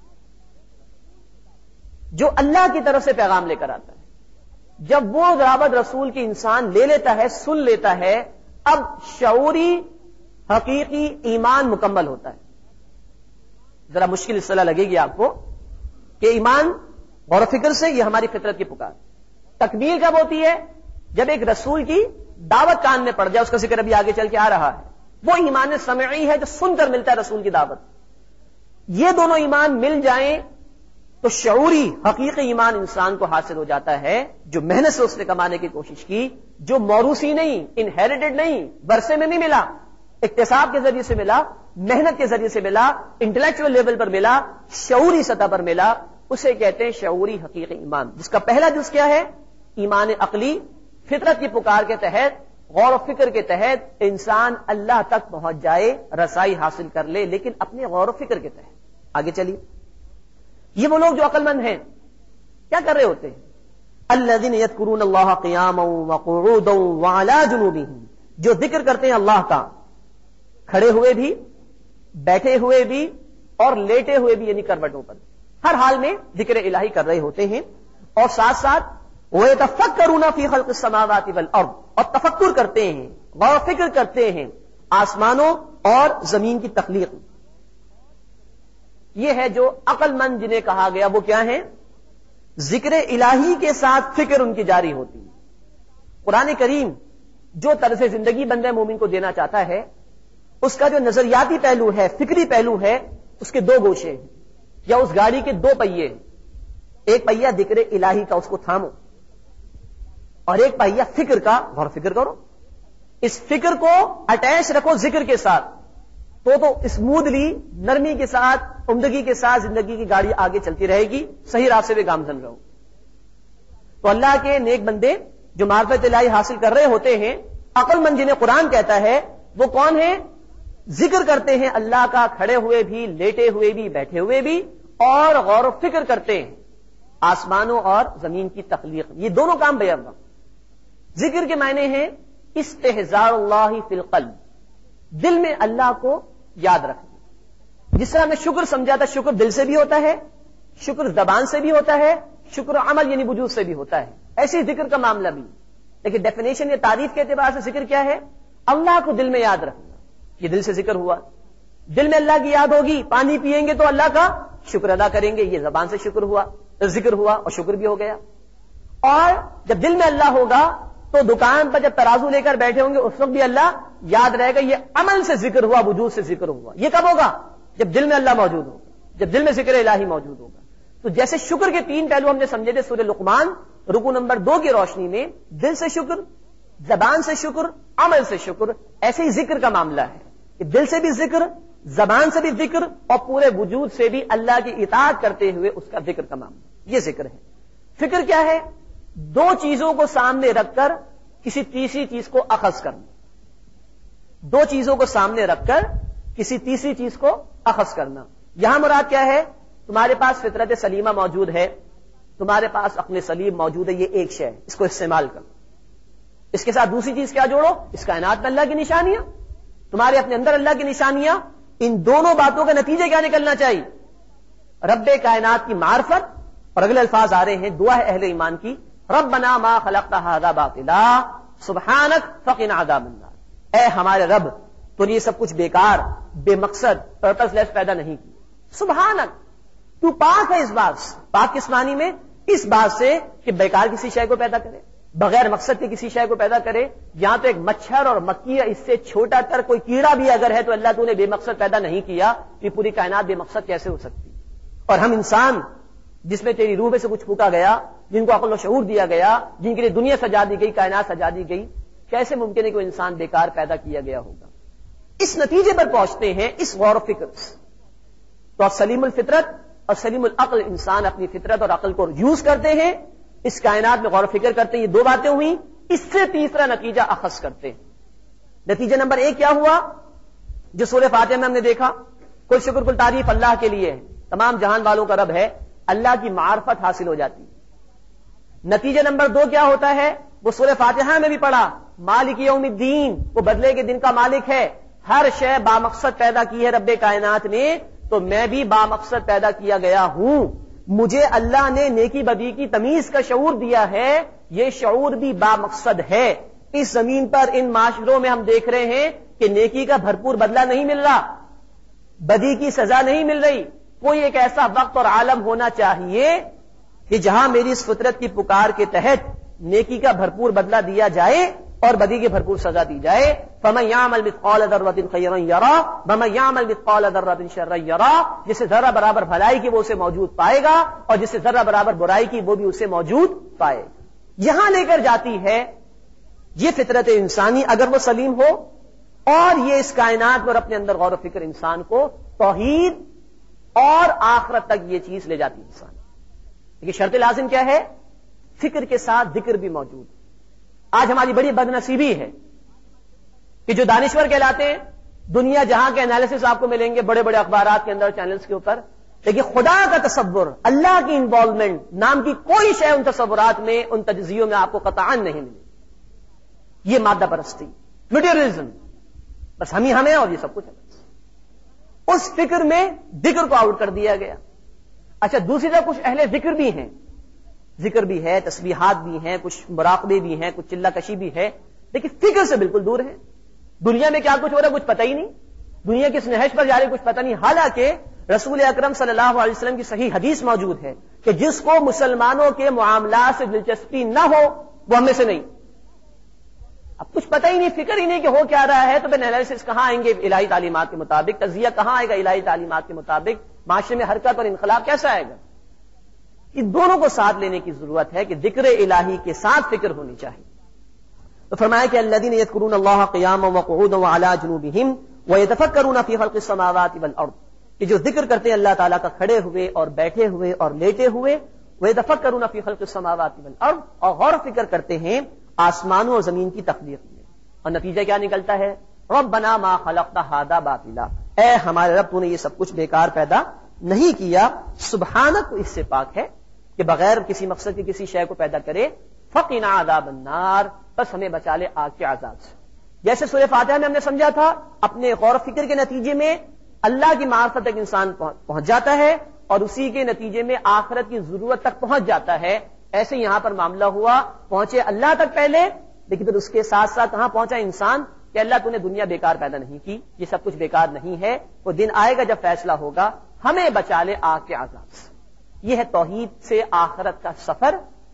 جو اللہ کی طرف سے پیغام لے کر آتا ہے، جب وہ دعوت رسول کی انسان لے لیتا ہے، سن لیتا ہے، اب شعوری حقیقی ایمان مکمل ہوتا ہے۔ ذرا مشکل اصطلاح لگے گی آپ کو کہ ایمان غور و فکر سے، یہ ہماری فطرت کی پکار۔ تکمیل کب ہوتی ہے؟ جب ایک رسول کی دعوت کان میں پڑ جائے، اس کا ذکر ابھی آگے چل کے آ رہا ہے، وہ ایمان سمعی ہے جو سن کر ملتا ہے رسول کی دعوت۔ یہ دونوں ایمان مل جائیں تو شعوری حقیقی ایمان انسان کو حاصل ہو جاتا ہے، جو محنت سے اس نے کمانے کی کوشش کی، جو موروثی نہیں، انہیریٹڈ نہیں، ورثے میں نہیں ملا، اکتساب کے ذریعے سے ملا، محنت کے ذریعے سے ملا، انٹلیکچوئل لیول پر ملا، شعوری سطح پر ملا، اسے کہتے ہیں شعوری حقیقی ایمان، جس کا پہلا جز کیا ہے؟ ایمان عقلی۔ فطرت کی پکار کے تحت، غور و فکر کے تحت انسان اللہ تک پہنچ جائے، رسائی حاصل کر لے، لیکن اپنے غور و فکر کے تحت۔ آگے چلیے، یہ وہ لوگ جو عقل مند ہیں کیا کر رہے ہوتے ہیں؟ الذین یذکرون اللہ قیاما وقعودا وعلی جنوبہم، جو ذکر کرتے ہیں اللہ کا کھڑے ہوئے بھی، بیٹھے ہوئے بھی، اور لیٹے ہوئے بھی، یعنی کروٹوں پر، ہر حال میں ذکر الہی کر رہے ہوتے ہیں، اور ساتھ ساتھ وَيَتَفَكَّرُونَ فِي خَلْقِ السَّمَاوَاتِ وَالْأَرْضِ، اور تفکر کرتے ہیں، غور و فکر کرتے ہیں آسمانوں اور زمین کی تخلیق۔ یہ ہے جو عقل مند جنہیں کہا گیا، وہ کیا ہیں؟ ذکر الہی کے ساتھ فکر ان کی جاری ہوتی ہے۔ قرآن کریم جو طرز زندگی بندہ مومن کو دینا چاہتا ہے، اس کا جو نظریاتی پہلو ہے، فکری پہلو ہے، اس کے دو گوشے ہیں، یا اس گاڑی کے دو پہیے ہیں۔ ایک پہیہ ذکر الہی کا، اس کو تھامو، اور ایک پہیہ فکر کا، غور و فکر کرو، اس فکر کو اٹیچ رکھو ذکر کے ساتھ، تو تو اسموتھلی، نرمی کے ساتھ، عمدگی کے ساتھ زندگی کی گاڑی آگے چلتی رہے گی، صحیح راستے پہ گامزن رہو۔ تو اللہ کے نیک بندے جو معرفت الہی حاصل کر رہے ہوتے ہیں، عقل مند جنہیں قرآن کہتا ہے، وہ کون ہیں؟ ذکر کرتے ہیں اللہ کا کھڑے ہوئے بھی، لیٹے ہوئے بھی، بیٹھے ہوئے بھی، اور غور و فکر کرتے ہیں آسمانوں اور زمین کی تخلیق۔ یہ دونوں کام بے وقت۔ ذکر کے معنی ہیں استحضار اللہ فی القلب، دل میں اللہ کو یاد رکھنا۔ جس طرح میں شکر سمجھا تھا، شکر دل سے بھی ہوتا ہے، شکر زبان سے بھی ہوتا ہے، شکر عمل یعنی وجود سے بھی ہوتا ہے، ایسے ذکر کا معاملہ بھی۔ لیکن ڈیفینیشن یا تعریف کے اعتبار سے ذکر کیا ہے؟ اللہ کو دل میں یاد رکھنا، یہ دل سے ذکر ہوا۔ دل میں اللہ کی یاد ہوگی، پانی پیئیں گے تو اللہ کا شکر ادا کریں گے، یہ زبان سے شکر ہوا، ذکر ہوا، اور شکر بھی ہو گیا۔ اور جب دل میں اللہ ہوگا تو دکان پر جب ترازو لے کر بیٹھے ہوں گے اس وقت بھی اللہ یاد رہے گا. یہ عمل سے ذکر ہوا, وجود سے ذکر ہوا. یہ کب ہوگا؟ جب دل میں اللہ موجود ہوگا, جب دل میں ذکر الہی موجود ہوگا. تو جیسے شکر کے تین پہلو ہم نے سمجھے تھے سورہ لقمان رکوع نمبر دو کی روشنی میں, دل سے شکر, زبان سے شکر, عمل سے شکر, ایسے ہی ذکر کا معاملہ ہے کہ دل سے بھی ذکر, زبان سے بھی ذکر, اور پورے وجود سے بھی اللہ کی اطاعت کرتے ہوئے اس کا ذکر کا معاملہ. یہ ذکر ہے. فکر کیا ہے؟ دو چیزوں کو سامنے رکھ کر کسی تیسری چیز کو اخذ کرنا. دو چیزوں کو سامنے رکھ کر کسی تیسری چیز کو اخذ کرنا. یہاں مراد کیا ہے؟ تمہارے پاس فطرت سلیمہ موجود ہے, تمہارے پاس عقل سلیم موجود ہے, یہ ایک شے ہے, اس کو استعمال کرو. اس کے ساتھ دوسری چیز کیا جوڑو؟ اس کائنات میں اللہ کی نشانیاں, تمہارے اپنے اندر اللہ کی نشانیاں. ان دونوں باتوں کے نتیجے کیا نکلنا چاہیے؟ رب کائنات کی معرفت. اور اگلے الفاظ آ رہے ہیں, دعا ہے اہل ایمان کی, ربنا ما خلقت ھذا باطلا سبحانک فقنا عذاب النار. اے ہمارے رب, تو یہ سب کچھ بیکار, بے مقصد, پرپس لیس پیدا نہیں کی. سبحانک, تو پاک ہے اس بات سے. پاک کس معنی میں؟ اس بات سے کہ بیکار کسی شے کو پیدا کرے, بغیر مقصد کے کسی شے کو پیدا کرے. یہاں تو ایک مچھر اور مکھی, اس سے چھوٹا تر کوئی کیڑا بھی اگر ہے تو اللہ تو نے بے مقصد پیدا نہیں کیا. یہ پوری کائنات بے مقصد کیسے ہو سکتی؟ اور ہم انسان جس میں تیری روح میں سے کچھ پھونکا گیا, جن کو عقل و شعور دیا گیا, جن کے لیے دنیا سجا دی گئی, کائنات سجا دی گئی, کیسے ممکن ہے کہ انسان بیکار پیدا کیا گیا ہوگا؟ اس نتیجے پر پہنچتے ہیں اس غور و فکر سے. تو سلیم الفطرت اور سلیم العقل انسان اپنی فطرت اور عقل کو یوز کرتے ہیں, اس کائنات میں غور و فکر کرتے ہیں. یہ دو باتیں ہوئی. اس سے تیسرا نتیجہ اخذ کرتے ہیں. نتیجہ نمبر ایک کیا ہوا جو سورہ فاتحہ میں ہم نے دیکھا؟ کل شکر کل تعریف اللہ کے لیے ہے, تمام جہان والوں کا رب ہے, اللہ کی معرفت حاصل ہو جاتی ہے. نتیجہ نمبر دو کیا ہوتا ہے؟ وہ سورہ فاتحہ میں بھی پڑھا, مالک یوم الدین, وہ بدلے کے دن کا مالک ہے. ہر شے بامقصد پیدا کی ہے رب کائنات نے, تو میں بھی بامقصد پیدا کیا گیا ہوں. مجھے اللہ نے نیکی بدی کی تمیز کا شعور دیا ہے, یہ شعور بھی بامقصد ہے. اس زمین پر ان معاشروں میں ہم دیکھ رہے ہیں کہ نیکی کا بھرپور بدلہ نہیں مل رہا, بدی کی سزا نہیں مل رہی. کوئی ایک ایسا وقت اور عالم ہونا چاہیے کہ جہاں میری اس فطرت کی پکار کے تحت نیکی کا بھرپور بدلہ دیا جائے اور بدی کی بھرپور سزا دی جائے. فَمَن يَعْمَلْ مِثْقَالَ ذَرَّةٍ خَيْرًا يَرَهُ وَمَن يَعْمَلْ مِثْقَالَ ذَرَّةٍ شَرًّا يَرَهُ. جسے ذرہ برابر بھلائی کی وہ اسے موجود پائے گا, اور جسے ذرہ برابر برائی کی وہ بھی اسے موجود پائے گا. یہاں لے کر جاتی ہے یہ فطرت انسانی, اگر وہ سلیم ہو, اور یہ اس کائنات پر اپنے اندر غور و فکر انسان کو توحید اور آخرت تک یہ چیز لے جاتی انسان. لیکن شرط لازم کیا ہے؟ فکر کے ساتھ ذکر بھی موجود. آج ہماری بڑی بد نصیبی ہے کہ جو دانشور کہلاتے ہیں, دنیا جہاں کے انالیسس آپ کو ملیں گے بڑے بڑے اخبارات کے اندر, چینلز کے اوپر, لیکن خدا کا تصور, اللہ کی انوالومنٹ نام کی کوئی شے ان تصورات میں, ان تجزیوں میں آپ کو قطعاً نہیں ملے. یہ مادہ پرستی, مٹیریلزم, بس ہم ہی ہمیں اور یہ سب کچھ ہے. اس فکر میں ذکر کو آؤٹ کر دیا گیا. اچھا, دوسری طرف کچھ اہل ذکر بھی ہیں, ذکر بھی ہے, تسبیحات بھی ہیں, کچھ مراقبے بھی ہیں, کچھ چلہ کشی بھی ہے, لیکن فکر سے بالکل دور ہے. دنیا میں کیا کچھ ہو رہا ہے کچھ پتہ ہی نہیں, دنیا کس نہج پر جا رہی کچھ پتہ نہیں. حالانکہ رسول اکرم صلی اللہ علیہ وسلم کی صحیح حدیث موجود ہے کہ جس کو مسلمانوں کے معاملات سے دلچسپی نہ ہو وہ ہم میں سے نہیں. اب کچھ پتہ ہی نہیں, فکر ہی نہیں کہ ہو کیا رہا ہے, تو پھر انالیسس کہاں آئیں گے الہی تعلیمات کے مطابق, تجزیہ کہاں آئے گا الہی تعلیمات کے مطابق, معاشرے میں حرکت اور انقلاب کیسا آئے گا؟ ان دونوں کو ساتھ لینے کی ضرورت ہے کہ ذکر الہی کے ساتھ فکر ہونی چاہیے. تو فرمایا کہ الذین یذکرون اللہ قیاما وقعودا وعلی جنوبہم ویتفکرون فی خلق السماوات والارض, کہ جو ذکر کرتے ہیں اللہ تعالیٰ کا کھڑے ہوئے اور بیٹھے ہوئے اور لیٹے ہوئے, ویتفکرون فی خلق السماوات والارض, اور غور و فکر کرتے ہیں آسمانوں اور زمین کی تخلیق میں. اور نتیجہ کیا نکلتا ہے؟ ربنا ما خلقت ھذا باطلا, اے ہمارے رب تو نے یہ سب کچھ بیکار پیدا نہیں کیا. سبحانک, اس سے پاک ہے کہ بغیر کسی مقصد کے کسی شے کو پیدا کرے. فقنا عذاب النار, بس ہمیں بچا لے آگ کے عذاب سے. جیسے سورہ فاتحہ میں ہم نے سمجھا تھا, اپنے غور و فکر کے نتیجے میں اللہ کی معرفت تک انسان پہنچ جاتا ہے, اور اسی کے نتیجے میں آخرت کی ضرورت تک پہنچ جاتا ہے. ایسے یہاں پر معاملہ ہوا, پہنچے اللہ تک پہلے, لیکن پھر اس کے ساتھ ساتھ کہاں پہنچا انسان کہ اللہ تو نے دنیا بیکار پیدا نہیں کی, یہ سب کچھ بیکار نہیں ہے. وہ دن آئے گا جب فیصلہ ہوگا, ہمیں بچا لے آگ کے عذاب سے. یہ ہے توحید سے آخرت کا سفر,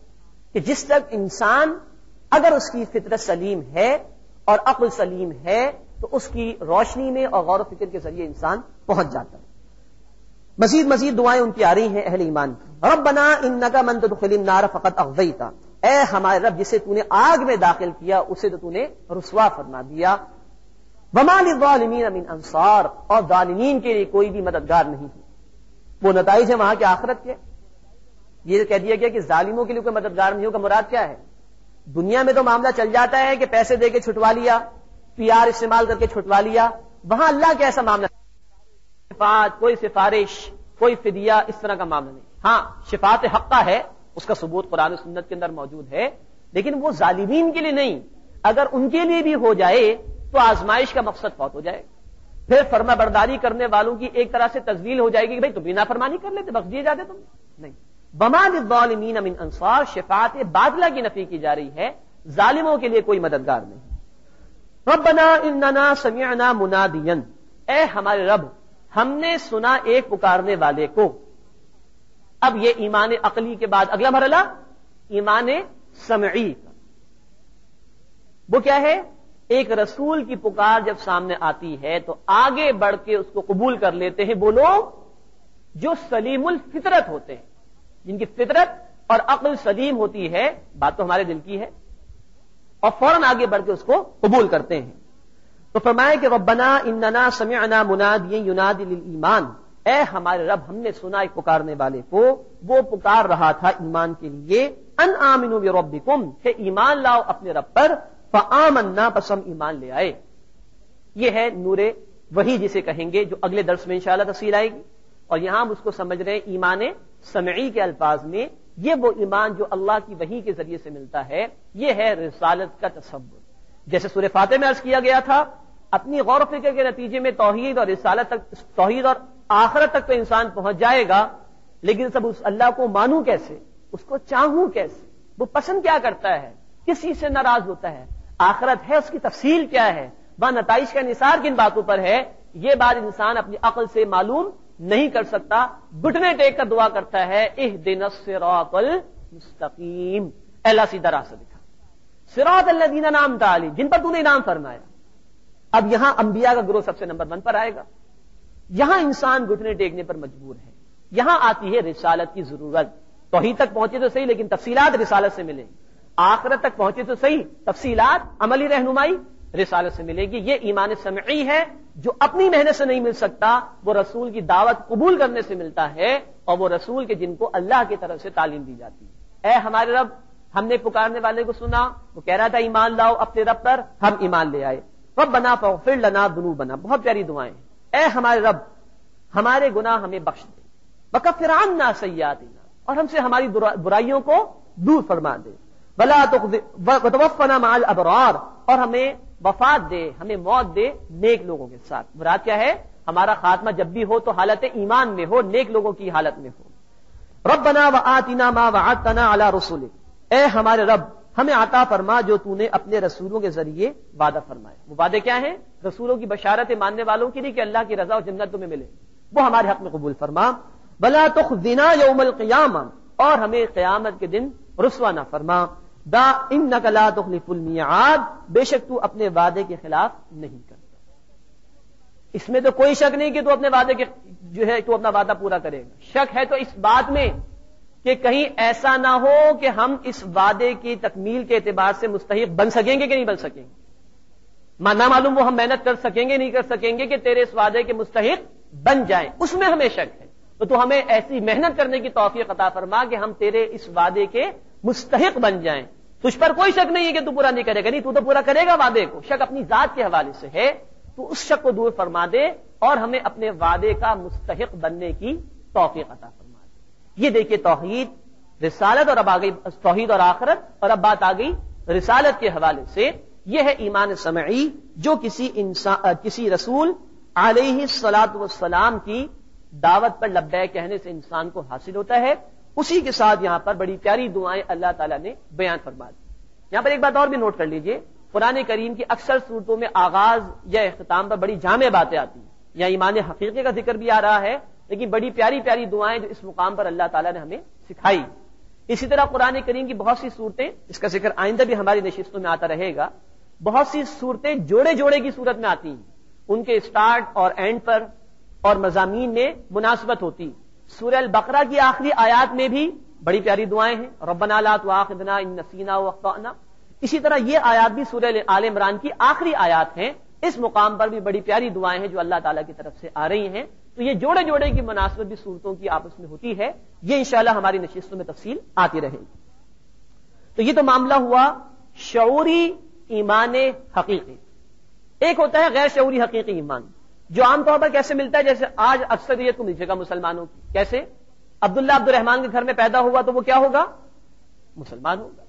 کہ جس تک انسان اگر اس کی فطرت سلیم ہے اور عقل سلیم ہے تو اس کی روشنی میں اور غور و فکر کے ذریعے انسان پہنچ جاتا ہے. مزید مزید دعائیں ان کی آ رہی ہیں اہل ایمان کی. ربنا انک من تدخل النار فقد اغویت، اے ہمارے رب جسے تو نے آگ میں داخل کیا اسے تو تو نے رسوا فرما دیا. وما للظالمین من انصار، اور ظالمین کے لیے کوئی بھی مددگار نہیں ہے. وہ نتائج ہیں وہاں کے آخرت کے. یہ کہہ دیا گیا کہ ظالموں کے لیے کوئی مددگار نہیں ہوگا. مراد کیا ہے؟ دنیا میں تو معاملہ چل جاتا ہے کہ پیسے دے کے چھٹوا لیا، پی آر استعمال کر کے چھٹوا لیا. وہاں اللہ کا ایسا معاملہ، شفاعت، کوئی سفارش، کوئی فدیہ، اس طرح کا معاملہ نہیں. ہاں شفاعت حقہ ہے، اس کا ثبوت قرآن و سنت کے اندر موجود ہے، لیکن وہ ظالمین کے لیے نہیں. اگر ان کے لیے بھی ہو جائے تو آزمائش کا مقصد فوت ہو جائے. پھر فرما برداری کرنے والوں کی ایک طرح سے تذلیل ہو جائے گی کہ بھائی تم بھی نافرمانی کر لیتے، بخش دیے جاتے تم نہیں. وما للظالمین من انصار، شفاعت باطلہ کی نفی کی جا رہی ہے، ظالموں کے لیے کوئی مددگار نہیں. ربنا اننا سمعنا منادیا، اے ہمارے رب ہم نے سنا ایک پکارنے والے کو. اب یہ ایمان عقلی کے بعد اگلا مرحلہ ایمان سمعی کا. وہ کیا ہے؟ ایک رسول کی پکار جب سامنے آتی ہے تو آگے بڑھ کے اس کو قبول کر لیتے ہیں وہ لوگ جو سلیم الفطرت ہوتے ہیں، جن کی فطرت اور عقل سلیم ہوتی ہے. بات تو ہمارے دل کی ہے، اور فوراً آگے بڑھ کے اس کو قبول کرتے ہیں. تو فرمایا کہ ربنا اننا سمعنا منادیا ینادی للایمان، اے ہمارے رب ہم نے سنا ایک پکارنے والے کو، وہ پکار رہا تھا ایمان کے لیے. ان آمنوا بربکم، کہ ایمان لاؤ اپنے رب پر. فآمنا، پس ہم ایمان لے آئے. یہ ہے نور وحی جسے کہیں گے، جو اگلے درس میں انشاءاللہ تفصیل آئے گی. اور یہاں ہم اس کو سمجھ رہے ہیں ایمان سمعی کے الفاظ میں. یہ وہ ایمان جو اللہ کی وحی کے ذریعے سے ملتا ہے، یہ ہے رسالت کا تصور. جیسے سورہ فاتح میں عرض کیا گیا تھا، اپنی غور و فکر کے نتیجے میں توحید اور رسالت تک، توحید اور آخرت تک تو انسان پہنچ جائے گا، لیکن سب اس اللہ کو مانوں کیسے، اس کو چاہوں کیسے، وہ پسند کیا کرتا ہے، کس چیز سے ناراض ہوتا ہے، آخرت ہے اس کی تفصیل کیا ہے، وہاں نتائج کا انحصار کن باتوں پر ہے، یہ بات انسان اپنی عقل سے معلوم نہیں کر سکتا. گھٹنے ٹیک کر دعا کرتا ہے اہدنا الصراط المستقیم، اللہ سیدھا راستہ دکھا. صراط الذین انعمت علیہم، جن پر تو نے انعام فرمایا. اب یہاں انبیاء کا گروہ سب سے نمبر ون پر آئے گا. یہاں انسان گھٹنے ٹیکنے پر مجبور ہے. یہاں آتی ہے رسالت کی ضرورت. توحید تک پہنچے تو صحیح، لیکن تفصیلات رسالت سے ملیں. آخرت تک پہنچے تو صحیح، تفصیلات عملی رہنمائی رسالت سے ملے گی. یہ ایمان سمعی ہے جو اپنی محنت سے نہیں مل سکتا، وہ رسول کی دعوت قبول کرنے سے ملتا ہے، اور وہ رسول کے جن کو اللہ کی طرف سے تعلیم دی جاتی ہے. اے ہمارے رب ہم نے پکارنے والے کو سنا، وہ کہہ رہا تھا ایمان لاؤ اپنے رب پر، ہم ایمان لے آئے. ربنا فاغفر لنا ذنوبنا، بہت پیاری دعائیں. اے ہمارے رب ہمارے گناہ ہمیں بخش دے. وکفر عنا سیئاتنا، اور ہم سے ہماری برائیوں کو دور فرما دے. ولا وتوفنا مع الابرار، اور ہمیں وفات دے، ہمیں موت دے نیک لوگوں کے ساتھ. مراد کیا ہے؟ ہمارا خاتمہ جب بھی ہو تو حالت ایمان میں ہو، نیک لوگوں کی حالت میں ہو. ربنا وآتنا ما وعدتنا علی رسولک، اے ہمارے رب ہمیں عطا فرما جو تو نے اپنے رسولوں کے ذریعے وعدہ فرمایا. وہ وعدے کیا ہیں؟ رسولوں کی بشارت ماننے والوں کے لیے کہ اللہ کی رضا اور جنت تمہیں ملے، وہ ہمارے حق میں قبول فرما. ولا تخزنا یوم القیامہ، اور ہمیں قیامت کے دن رسوا نہ فرما. دا انک لا تخلف المیعاد، بے شک تو اپنے وعدے کے خلاف نہیں کرتا. اس میں تو کوئی شک نہیں کہ تو اپنے وعدے کے جو ہے تو اپنا وعدہ پورا کرے گا. شک ہے تو اس بات میں کہ کہیں ایسا نہ ہو کہ ہم اس وعدے کی تکمیل کے اعتبار سے مستحق بن سکیں گے کہ نہیں بن سکیں گے. نہ معلوم وہ ہم محنت کر سکیں گے نہیں کر سکیں گے کہ تیرے اس وعدے کے مستحق بن جائیں، اس میں ہمیں شک ہے. تو تو ہمیں ایسی محنت کرنے کی توفیق عطا فرما کہ ہم تیرے اس وعدے کے مستحق بن جائیں. تجھ پر کوئی شک نہیں ہے کہ تو پورا نہیں کرے گا، نہیں تو تو پورا کرے گا وعدے کو. شک اپنی ذات کے حوالے سے ہے، تو اس شک کو دور فرما دے اور ہمیں اپنے وعدے کا مستحق بننے کی توفیق عطا فرما دے. یہ دیکھیے توحید، رسالت، اور اب آ گئی توحید اور آخرت، اور اب بات آ گئی رسالت کے حوالے سے. یہ ہے ایمان سمعی جو کسی انسان کسی رسول علیہ الصلاۃ والسلام کی دعوت پر لبیک کہنے سے انسان کو حاصل ہوتا ہے. اسی کے ساتھ یہاں پر بڑی پیاری دعائیں اللہ تعالیٰ نے بیان فرما دی. یہاں پر ایک بات اور بھی نوٹ کر لیجئے، قرآن کریم کی اکثر صورتوں میں آغاز یا اختتام پر بڑی جامع باتیں آتی ہیں. یہاں ایمان حقیقی کا ذکر بھی آ رہا ہے، لیکن بڑی پیاری پیاری دعائیں جو اس مقام پر اللہ تعالیٰ نے ہمیں سکھائی. اسی طرح قرآن کریم کی بہت سی صورتیں، اس کا ذکر آئندہ بھی ہماری نشستوں میں آتا رہے گا، بہت سی صورتیں جوڑے جوڑے کی صورت میں آتی ہیں، ان کے اسٹارٹ اور اینڈ پر اور مضامین میں مناسبت ہوتی. سورہ البقرہ کی آخری آیات میں بھی بڑی پیاری دعائیں ہیں، ربنا لا تؤاخذنا ان نسینا واخطأنا. اسی طرح یہ آیات بھی سورہ آل عمران کی آخری آیات ہیں، اس مقام پر بھی بڑی پیاری دعائیں ہیں جو اللہ تعالیٰ کی طرف سے آ رہی ہیں. تو یہ جوڑے جوڑے کی مناسبت بھی صورتوں کی آپس میں ہوتی ہے، یہ انشاءاللہ ہماری نشستوں میں تفصیل آتی رہے گی. تو یہ تو معاملہ ہوا شعوری ایمان حقیقی. ایک ہوتا ہے غیر شعوری حقیقی ایمان، جو عام طور پر کیسے ملتا ہے، جیسے آج اکثریت کو ملے گا مسلمانوں کی. کیسے؟ عبداللہ عبد الرحمان کے گھر میں پیدا ہوا تو وہ کیا ہوگا؟ مسلمان ہوگا.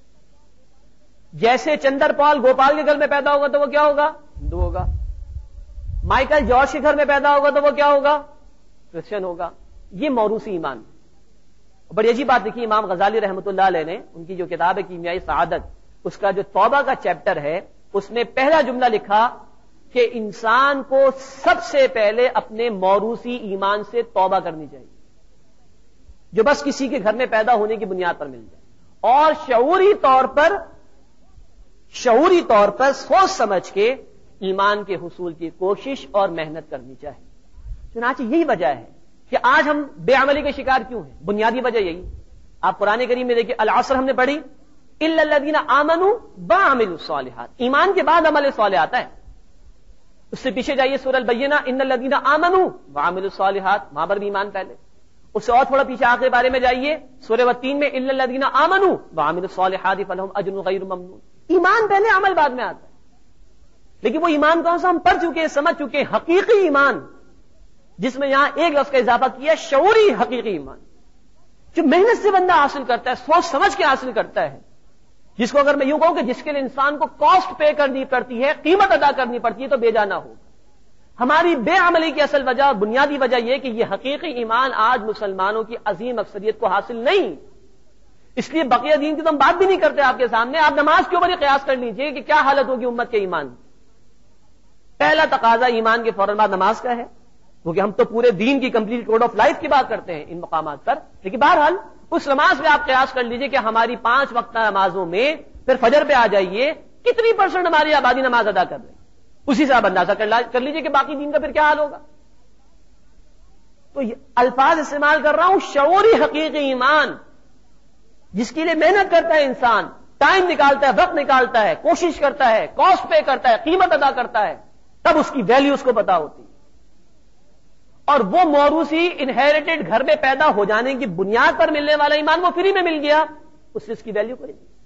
جیسے چندر پال گوپال کے گھر میں پیدا ہوگا تو وہ کیا ہوگا؟ ہندو ہوگا. مائیکل جارج کے گھر میں پیدا ہوگا تو وہ کیا ہوگا؟ کرسچن ہوگا. یہ موروثی ایمان. بڑی عجیب بات دیکھیے، امام غزالی رحمۃ اللہ علیہ نے ان کی جو کتاب ہے کیمیائی سعادت، اس کا جو توبہ کا چیپٹر ہے، اس میں پہلا جملہ لکھا کہ انسان کو سب سے پہلے اپنے موروثی ایمان سے توبہ کرنی چاہیے، جو بس کسی کے گھر میں پیدا ہونے کی بنیاد پر مل جائے، اور شعوری طور پر شعوری طور پر سوچ سمجھ کے ایمان کے حصول کی کوشش اور محنت کرنی چاہیے. چنانچہ یہی وجہ ہے کہ آج ہم بے عملی کے شکار کیوں ہیں. بنیادی وجہ یہی. آپ قرآن کریم میں دیکھیں، العصر ہم نے پڑھی، الا الذین آمنوا وعملوا الصالحات. ایمان کے بعد عمل صالح آتا ہے. اس سے پیچھے جائیے سورہ البینہ، ان الذین آمنوا وعملوا الصالحات، وہاں پر بھی ایمان پہلے. اس سے اور تھوڑا پیچھے آخر بارے میں جائیے سورہ والتین میں، الا الذین آمنوا وعملوا الصالحات فلہم اجر غیر ممنون. ایمان پہلے عمل بعد میں آتا ہے. لیکن وہ ایمان کون سا؟ ہم پڑھ چکے ہیں، سمجھ چکے ہیں، حقیقی ایمان، جس میں یہاں ایک لفظ کا اضافہ کیا، شعوری حقیقی ایمان، جو محنت سے بندہ حاصل کرتا ہے، سوچ سمجھ کے حاصل کرتا ہے، جس کو اگر میں یوں کہوں کہ جس کے لیے انسان کو کاسٹ پے کرنی پڑتی ہے، قیمت ادا کرنی پڑتی ہے، تو بے جانا ہوگا. ہماری بے عملی کی اصل وجہ اور بنیادی وجہ یہ کہ یہ حقیقی ایمان آج مسلمانوں کی عظیم اکثریت کو حاصل نہیں. اس لیے بقیہ دین کی تو ہم بات بھی نہیں کرتے آپ کے سامنے. آپ نماز کے اوپر ہی قیاس کر لیجئے کہ کیا حالت ہوگی امت کے ایمان. پہلا تقاضا ایمان کے فوراً بعد نماز کا ہے، کیونکہ ہم تو پورے دین کی کمپلیٹ کوڈ آف لائف کی بات کرتے ہیں ان مقامات پر. لیکن بہرحال اس نماز پہ آپ قیاس کر لیجئے کہ ہماری پانچ وقتہ نمازوں میں پھر فجر پہ آ جائیے کتنی پرسنٹ ہماری آبادی نماز ادا کر رہی ہے. اسی سے آپ اندازہ کر لیجئے کہ باقی دین کا پھر کیا حال ہوگا. تو الفاظ استعمال کر رہا ہوں، شعوری حقیقی ایمان، جس کے لیے محنت کرتا ہے انسان، ٹائم نکالتا ہے، وقت نکالتا ہے، کوشش کرتا ہے، کاسٹ پے کرتا ہے، قیمت ادا کرتا ہے، تب اس کی ویلیو اس کو پتا ہوتی ہے. اور وہ موروثی انہیریٹڈ گھر میں پیدا ہو جانے کی بنیاد پر ملنے والا ایمان وہ فری میں مل گیا، اس سے اس کی ویلیو کوئی نہیں.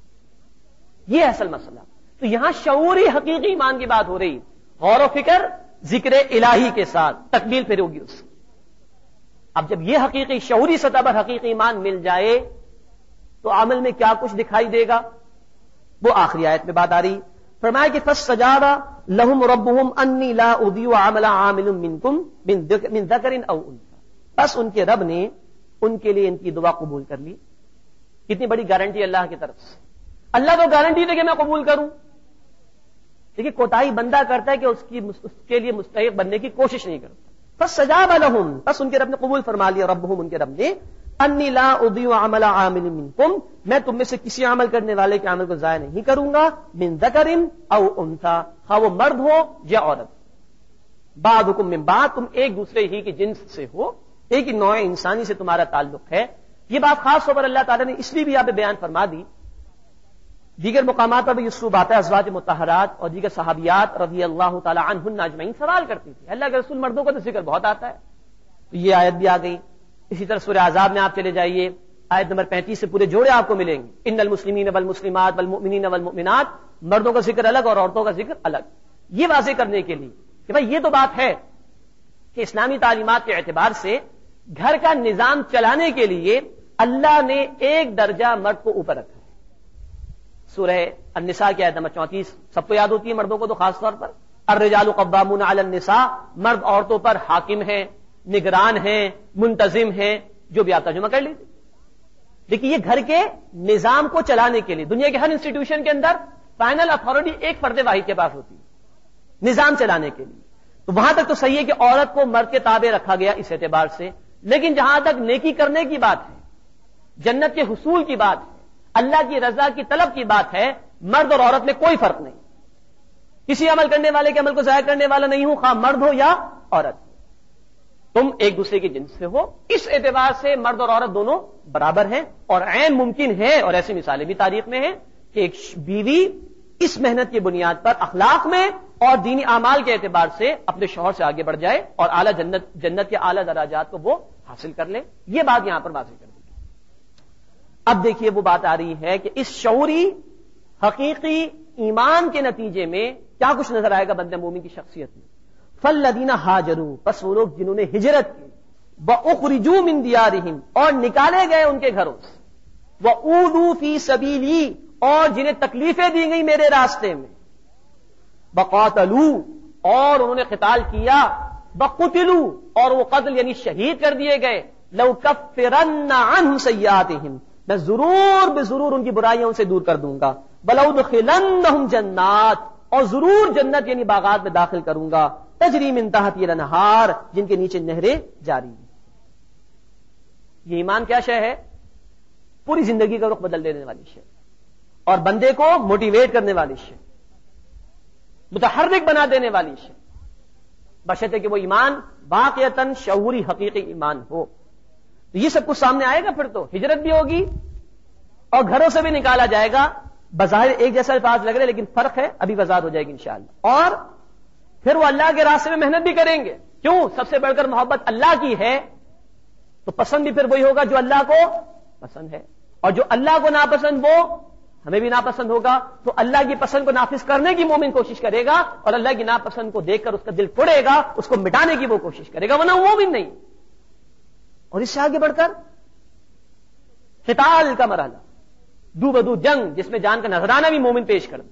یہ اصل مسئلہ. تو یہاں شعوری حقیقی ایمان کی بات ہو رہی، غور و فکر ذکر الہی کے ساتھ تکمیل پھر ہوگی اس. اب جب یہ حقیقی شعوری سطح پر حقیقی ایمان مل جائے تو عمل میں کیا کچھ دکھائی دے گا، وہ آخری آیت میں بات آ رہی. فرمایا کہ فاستجاب لهم ربهم انی لا اضیع عمل عامل منکم من ذکر او انثى. بس ان کے رب نے ان کے لیے ان کی دعا قبول کر لی. کتنی بڑی گارنٹی اللہ کی طرف سے. اللہ کو گارنٹی دے کہ میں قبول کروں، لیکن کوتاہی بندہ کرتا ہے کہ اس کی اس کے لیے مستحق بننے کی کوشش نہیں کرتا. فاستجاب لهم، بس ان کے رب نے قبول فرما لیا، ربهم ان کے رب نے، انی لا اضیع عمل عامل منکم، میں تم میں سے کسی عمل کرنے والے کے عمل کو ضائع نہیں کروں گا، من ذکر او انثى، خواہ وہ مرد ہو یا عورت. بعضکم من بعض، تم ایک دوسرے ہی کی جنس سے ہو، ایک ہی نوع انسانی سے تمہارا تعلق ہے. یہ بات خاص طور پر اللہ تعالیٰ نے اس لیے بھی یہاں پہ بیان فرما دی. دیگر مقامات پر بھی اسلوب آتا ہے. ازواج مطہرات اور دیگر صحابیات رضی اللہ تعالی عنہن اجمعین سوال کرتی تھی، اللہ کے رسول مردوں کا تو ذکر بہت آتا ہے، تو یہ آیت بھی آ گئی. اسی طرح سورہ احزاب میں آپ چلے جائیے، آیت نمبر پینتیس سے پورے جوڑے آپ کو ملیں گے. ان المسلمین والمسلمات والمؤمنین والمؤمنات، مردوں کا ذکر الگ اور عورتوں کا ذکر الگ. یہ واضح کرنے کے لیے کہ بھائی یہ تو بات ہے کہ اسلامی تعلیمات کے اعتبار سے گھر کا نظام چلانے کے لیے اللہ نے ایک درجہ مرد کو اوپر رکھا ہے. سورہ النساء کی آیت نمبر چونتیس سب کو یاد ہوتی ہے، مردوں کو تو خاص طور پر. الرجال قوامون علی النساء، مرد عورتوں پر حاکم ہیں، نگران ہیں، منتظم ہیں، جو بھی آپ ترجمہ کر لیجیے. لیکن یہ گھر کے نظام کو چلانے کے لیے دنیا کے ہر انسٹیٹیوشن کے اندر فائنل اتھارٹی ایک فرد واحد کے پاس ہوتی ہے نظام چلانے کے لیے. تو وہاں تک تو صحیح ہے کہ عورت کو مرد کے تابع رکھا گیا اس اعتبار سے. لیکن جہاں تک نیکی کرنے کی بات ہے، جنت کے حصول کی بات ہے، اللہ کی رضا کی طلب کی بات ہے، مرد اور عورت میں کوئی فرق نہیں، کسی عمل کرنے والے کے عمل کو ضائع کرنے والا نہیں ہوں، خواہ مرد ہو یا عورت، تم ایک دوسرے کے جنس سے ہو، اس اعتبار سے مرد اور عورت دونوں برابر ہیں، اور عین ممکن ہے، اور ایسی مثالیں بھی تاریخ میں ہیں کہ ایک بیوی اس محنت کی بنیاد پر اخلاق میں اور دینی اعمال کے اعتبار سے اپنے شوہر سے آگے بڑھ جائے اور اعلیٰ جنت جنت کے اعلیٰ دراجات کو وہ حاصل کر لے، یہ بات یہاں پر واضح کر دی۔ اب دیکھیے وہ بات آ رہی ہے کہ اس شعوری حقیقی ایمان کے نتیجے میں کیا کچھ نظر آئے گا بندے مومن کی شخصیت میں۔ فالذین ہاجروا، پس وہ لوگ جنہوں نے ہجرت کی، واخرجوا من دیارہم، اور نکالے گئے ان کے گھروں سے، واوذوا فی سبیلی، اور جنہیں تکلیفیں دی گئی میرے راستے میں، وقاتلوا، اور انہوں نے قتال کیا، وقتلوا، اور وہ قتل یعنی شہید کر دیے گئے، لَأُكَفِّرَنَّ عَنْهُمْ سَيِّئَاتِهِمْ، میں ضرور بے ضرور ان کی برائیوں سے دور کر دوں گا، وَلَأُدْخِلَنَّهُمْ جَنَّاتٍ، اور ضرور جنت یعنی باغات میں داخل کروں گا، تجری من تحتها الانہار، جن کے نیچے نہریں جاری ہیں۔ یہ ایمان کیا شے ہے؟ پوری زندگی کا رخ بدل دینے والی شے، اور بندے کو موٹیویٹ کرنے والی شے، متحرک بنا دینے والی شے، بشرطے کہ وہ ایمان واقعتاً شعوری حقیقی ایمان ہو۔ تو یہ سب کچھ سامنے آئے گا، پھر تو ہجرت بھی ہوگی اور گھروں سے بھی نکالا جائے گا، بظاہر ایک جیسا الفاظ لگ رہے لیکن فرق ہے، ابھی وضاحت ہو جائے گی انشاءاللہ۔ اور پھر وہ اللہ کے راستے میں محنت بھی کریں گے، کیوں؟ سب سے بڑھ کر محبت اللہ کی ہے، تو پسند بھی پھر وہی ہوگا جو اللہ کو پسند ہے، اور جو اللہ کو ناپسند وہ ہمیں بھی ناپسند ہوگا، تو اللہ کی پسند کو نافذ کرنے کی مومن کوشش کرے گا، اور اللہ کی ناپسند کو دیکھ کر اس کا دل پھڑے گا، اس کو مٹانے کی وہ کوشش کرے گا، ورنہ وہ مومن نہیں۔ اور اس سے آگے بڑھ کر قتال کا مرحلہ، دو بدو جنگ، جس میں جان کا نذرانہ بھی مومن پیش کر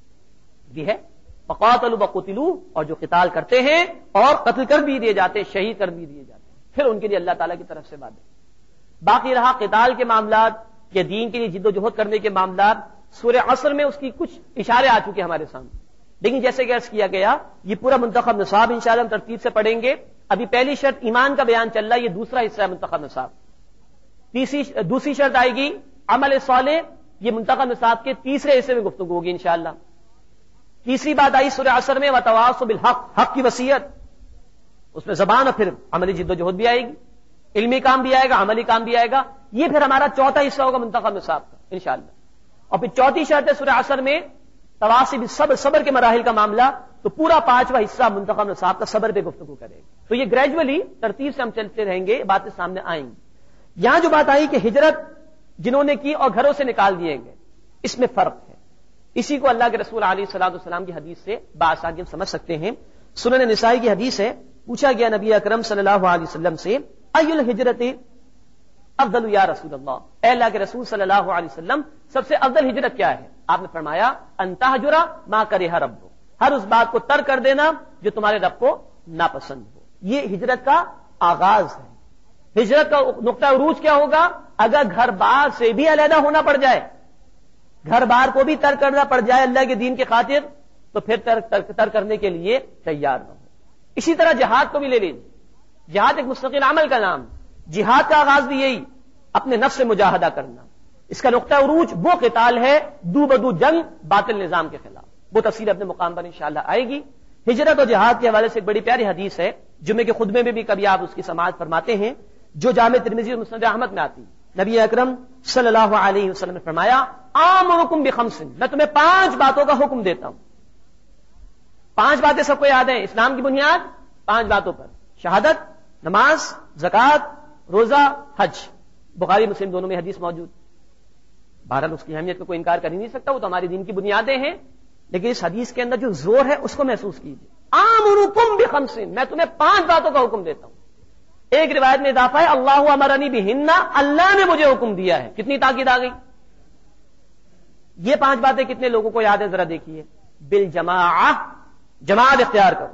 دی ہے، وقاتلوا وقتلوا، اور جو قتال کرتے ہیں اور قتل کر بھی دیے جاتے ہیں، شہید کر بھی دیے جاتے ہیں، پھر ان کے لیے اللہ تعالیٰ کی طرف سے وعدے۔ باقی رہا قتال کے معاملات یا دین کے لیے جد و جہد کرنے کے معاملات، سورہ عصر میں اس کی کچھ اشارے آ چکے ہمارے سامنے، لیکن جیسے کہ عرض کیا گیا یہ پورا منتخب نصاب انشاءاللہ ہم ترتیب سے پڑھیں گے۔ ابھی پہلی شرط ایمان کا بیان چل رہا ہے، یہ دوسرا حصہ ہے منتخب نصاب۔ تیسری دوسری شرط آئے گی عمل صالح، یہ منتخب نصاب کے تیسرے حصے میں گفتگو ہوگی انشاءاللہ۔ تیسری بات آئی سورہ عصر میں وتواصوا بالحق، حق کی وصیت، اس میں زبان اور پھر عملی جد و جہد بھی آئے گی، علمی کام بھی آئے گا، عملی کام بھی آئے گا، یہ پھر ہمارا چوتھا حصہ ہوگا منتخب نصاب کا انشاءاللہ۔ اور پھر چوتھی شرط ہے سورہ عصر میں تواصی بالصبر، صبر کے مراحل کا معاملہ، تو پورا پانچواں حصہ منتخب نصاب کا صبر پہ گفتگو کرے گا۔ تو یہ گریجولی ترتیب سے ہم چلتے رہیں گے، باتیں سامنے آئیں گی۔ یہاں جو بات آئی کہ ہجرت جنہوں نے کی اور گھروں سے نکال دیے گئے، اس میں فرق ہے، اسی کو اللہ کے رسول علیہ الصلوۃ والسلام کی حدیث سے بآسانی ہم سمجھ سکتے ہیں۔ سنن نسائی کی حدیث ہے، پوچھا گیا نبی اکرم صلی اللہ علیہ وسلم سے ای الہجرت افضل یا رسول اللہ، اے اللہ کے رسول صلی اللہ علیہ وسلم سب سے افضل ہجرت کیا ہے؟ آپ نے فرمایا ان تہجر ما کرہ رب، ہر اس بات کو ترک کر دینا جو تمہارے رب کو ناپسند ہو۔ یہ ہجرت کا آغاز ہے۔ ہجرت کا نقطہ عروج کیا ہوگا؟ اگر گھر بار سے بھی علیحدہ ہونا پڑ جائے، گھر بار کو بھی ترک کرنا پڑ جائے اللہ کے دین کی خاطر، تو پھر ترک ترک ترک کرنے کے لیے تیار نہ ہو۔ اسی طرح جہاد کو بھی لے لیجیے، جہاد ایک مستقل عمل کا نام، جہاد کا آغاز بھی یہی، اپنے نفس سے مجاہدہ کرنا، اس کا نقطہ عروج وہ قتال ہے، دو بدو جنگ باطل نظام کے خلاف، وہ تفصیل اپنے مقام پر انشاءاللہ آئے گی۔ ہجرت اور جہاد کے حوالے سے ایک بڑی پیاری حدیث ہے، جمعے کے خطبے میں بھی کبھی آپ اس کی سماعت فرماتے ہیں، جو جامع ترمذی اور مسند احمد میں آتی۔ نبی اکرم صلی اللہ علیہ وسلم نے فرمایا آمرکم بخمس، میں تمہیں پانچ باتوں کا حکم دیتا ہوں۔ پانچ باتیں سب کو یاد ہیں، اسلام کی بنیاد پانچ باتوں پر، شہادت، نماز، زکوٰۃ، روزہ، حج، بخاری مسلم دونوں میں حدیث موجود۔ بہرحال اس کی اہمیت کو کوئی انکار کر ہی نہیں سکتا، وہ تو ہماری دین کی بنیادیں ہیں، لیکن اس حدیث کے اندر جو زور ہے اس کو محسوس کیجیے۔ آمرکم بخمس، میں تمہیں پانچ باتوں کا حکم دیتا ہوں۔ ایک روایت میں اضافہ ہے اللہ امرنی بہن، اللہ نے مجھے حکم دیا ہے۔ کتنی تاکید آ گئی؟ یہ پانچ باتیں کتنے لوگوں کو یاد ہے؟ ذرا دیکھیے۔ بالجماعہ، جماعت اختیار کرو،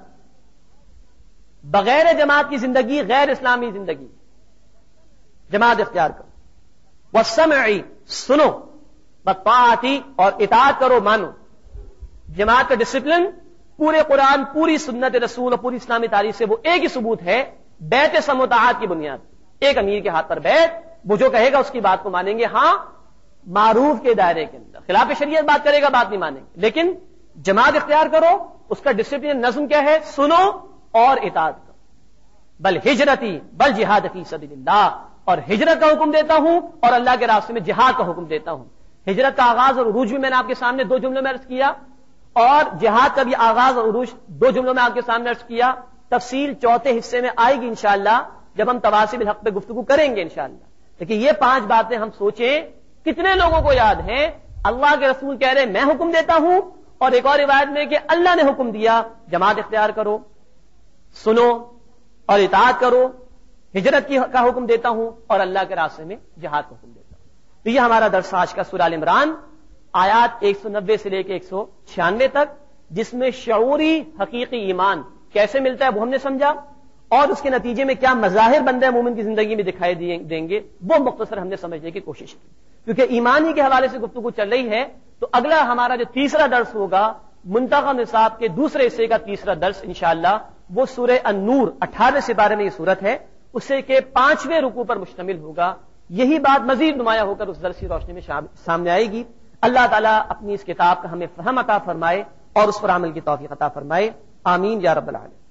بغیر جماعت کی زندگی غیر اسلامی زندگی، جماعت اختیار کرو۔ والسمع، سنو، والطاعت، اور اطاعت کرو، مانو۔ جماعت کا ڈسپلن پورے قرآن، پوری سنت رسول اور پوری اسلامی تاریخ سے وہ ایک ہی ثبوت ہے، بیعت سموتاعت کی بنیاد، ایک امیر کے ہاتھ پر بیعت، وہ جو کہے گا اس کی بات کو مانیں گے، ہاں معروف کے دائرے کے اندر، خلاف شریعت بات کرے گا بات نہیں مانیں گے، لیکن جماعت اختیار کرو، اس کا ڈسپلن نظم کیا ہے؟ سنو اور اطاعت کرو۔ بل ہجرتی بل جہاد فی سبیل اللہ، اور ہجرت کا حکم دیتا ہوں اور اللہ کے راستے میں جہاد کا حکم دیتا ہوں۔ ہجرت کا آغاز اور عروج بھی میں نے آپ کے سامنے دو جملوں میں عرض کیا، اور جہاد کا بھی آغاز اور عروج دو جملوں میں آپ کے سامنے عرض کیا۔ تفصیل چوتھے حصے میں آئے گی انشاءاللہ جب ہم تواصی بالحق پہ گفتگو کریں گے انشاءاللہ۔ لیکن یہ پانچ باتیں ہم سوچیں کتنے لوگوں کو یاد ہیں؟ اللہ کے رسول کہہ رہے میں حکم دیتا ہوں، اور ایک اور روایت میں کہ اللہ نے حکم دیا جماعت اختیار کرو، سنو اور اطاعت کرو، ہجرت کی کا حکم دیتا ہوں اور اللہ کے راستے میں جہاد کا حکم دیتا ہوں۔ تو یہ ہمارا درس آج کا سورہ ال عمران آیات ایک سو نبے سے لے کے ایک سو چھیانوے تک، جس میں شعوری حقیقی ایمان کیسے ملتا ہے وہ ہم نے سمجھا، اور اس کے نتیجے میں کیا مظاہر بندہ مومن کی زندگی میں دکھائی دیں گے وہ مختصر ہم نے سمجھنے کی کوشش کی۔ کیونکہ ایمان ہی کے حوالے سے گفتگو چل رہی ہے، تو اگلا ہمارا جو تیسرا درس ہوگا منتخب نصاب کے دوسرے حصے کا تیسرا درس انشاءاللہ وہ سورہ النور اٹھارہویں سپارے میں یہ صورت ہے، اسے کے پانچویں رکوع پر مشتمل ہوگا۔ یہی بات مزید نمایاں ہو کر اس درس کی روشنی میں سامنے آئے گی۔ اللہ تعالیٰ اپنی اس کتاب کا ہمیں فہم عطا فرمائے اور اس پر عمل کی توفیق عطا فرمائے، آمین یا رب العالمین۔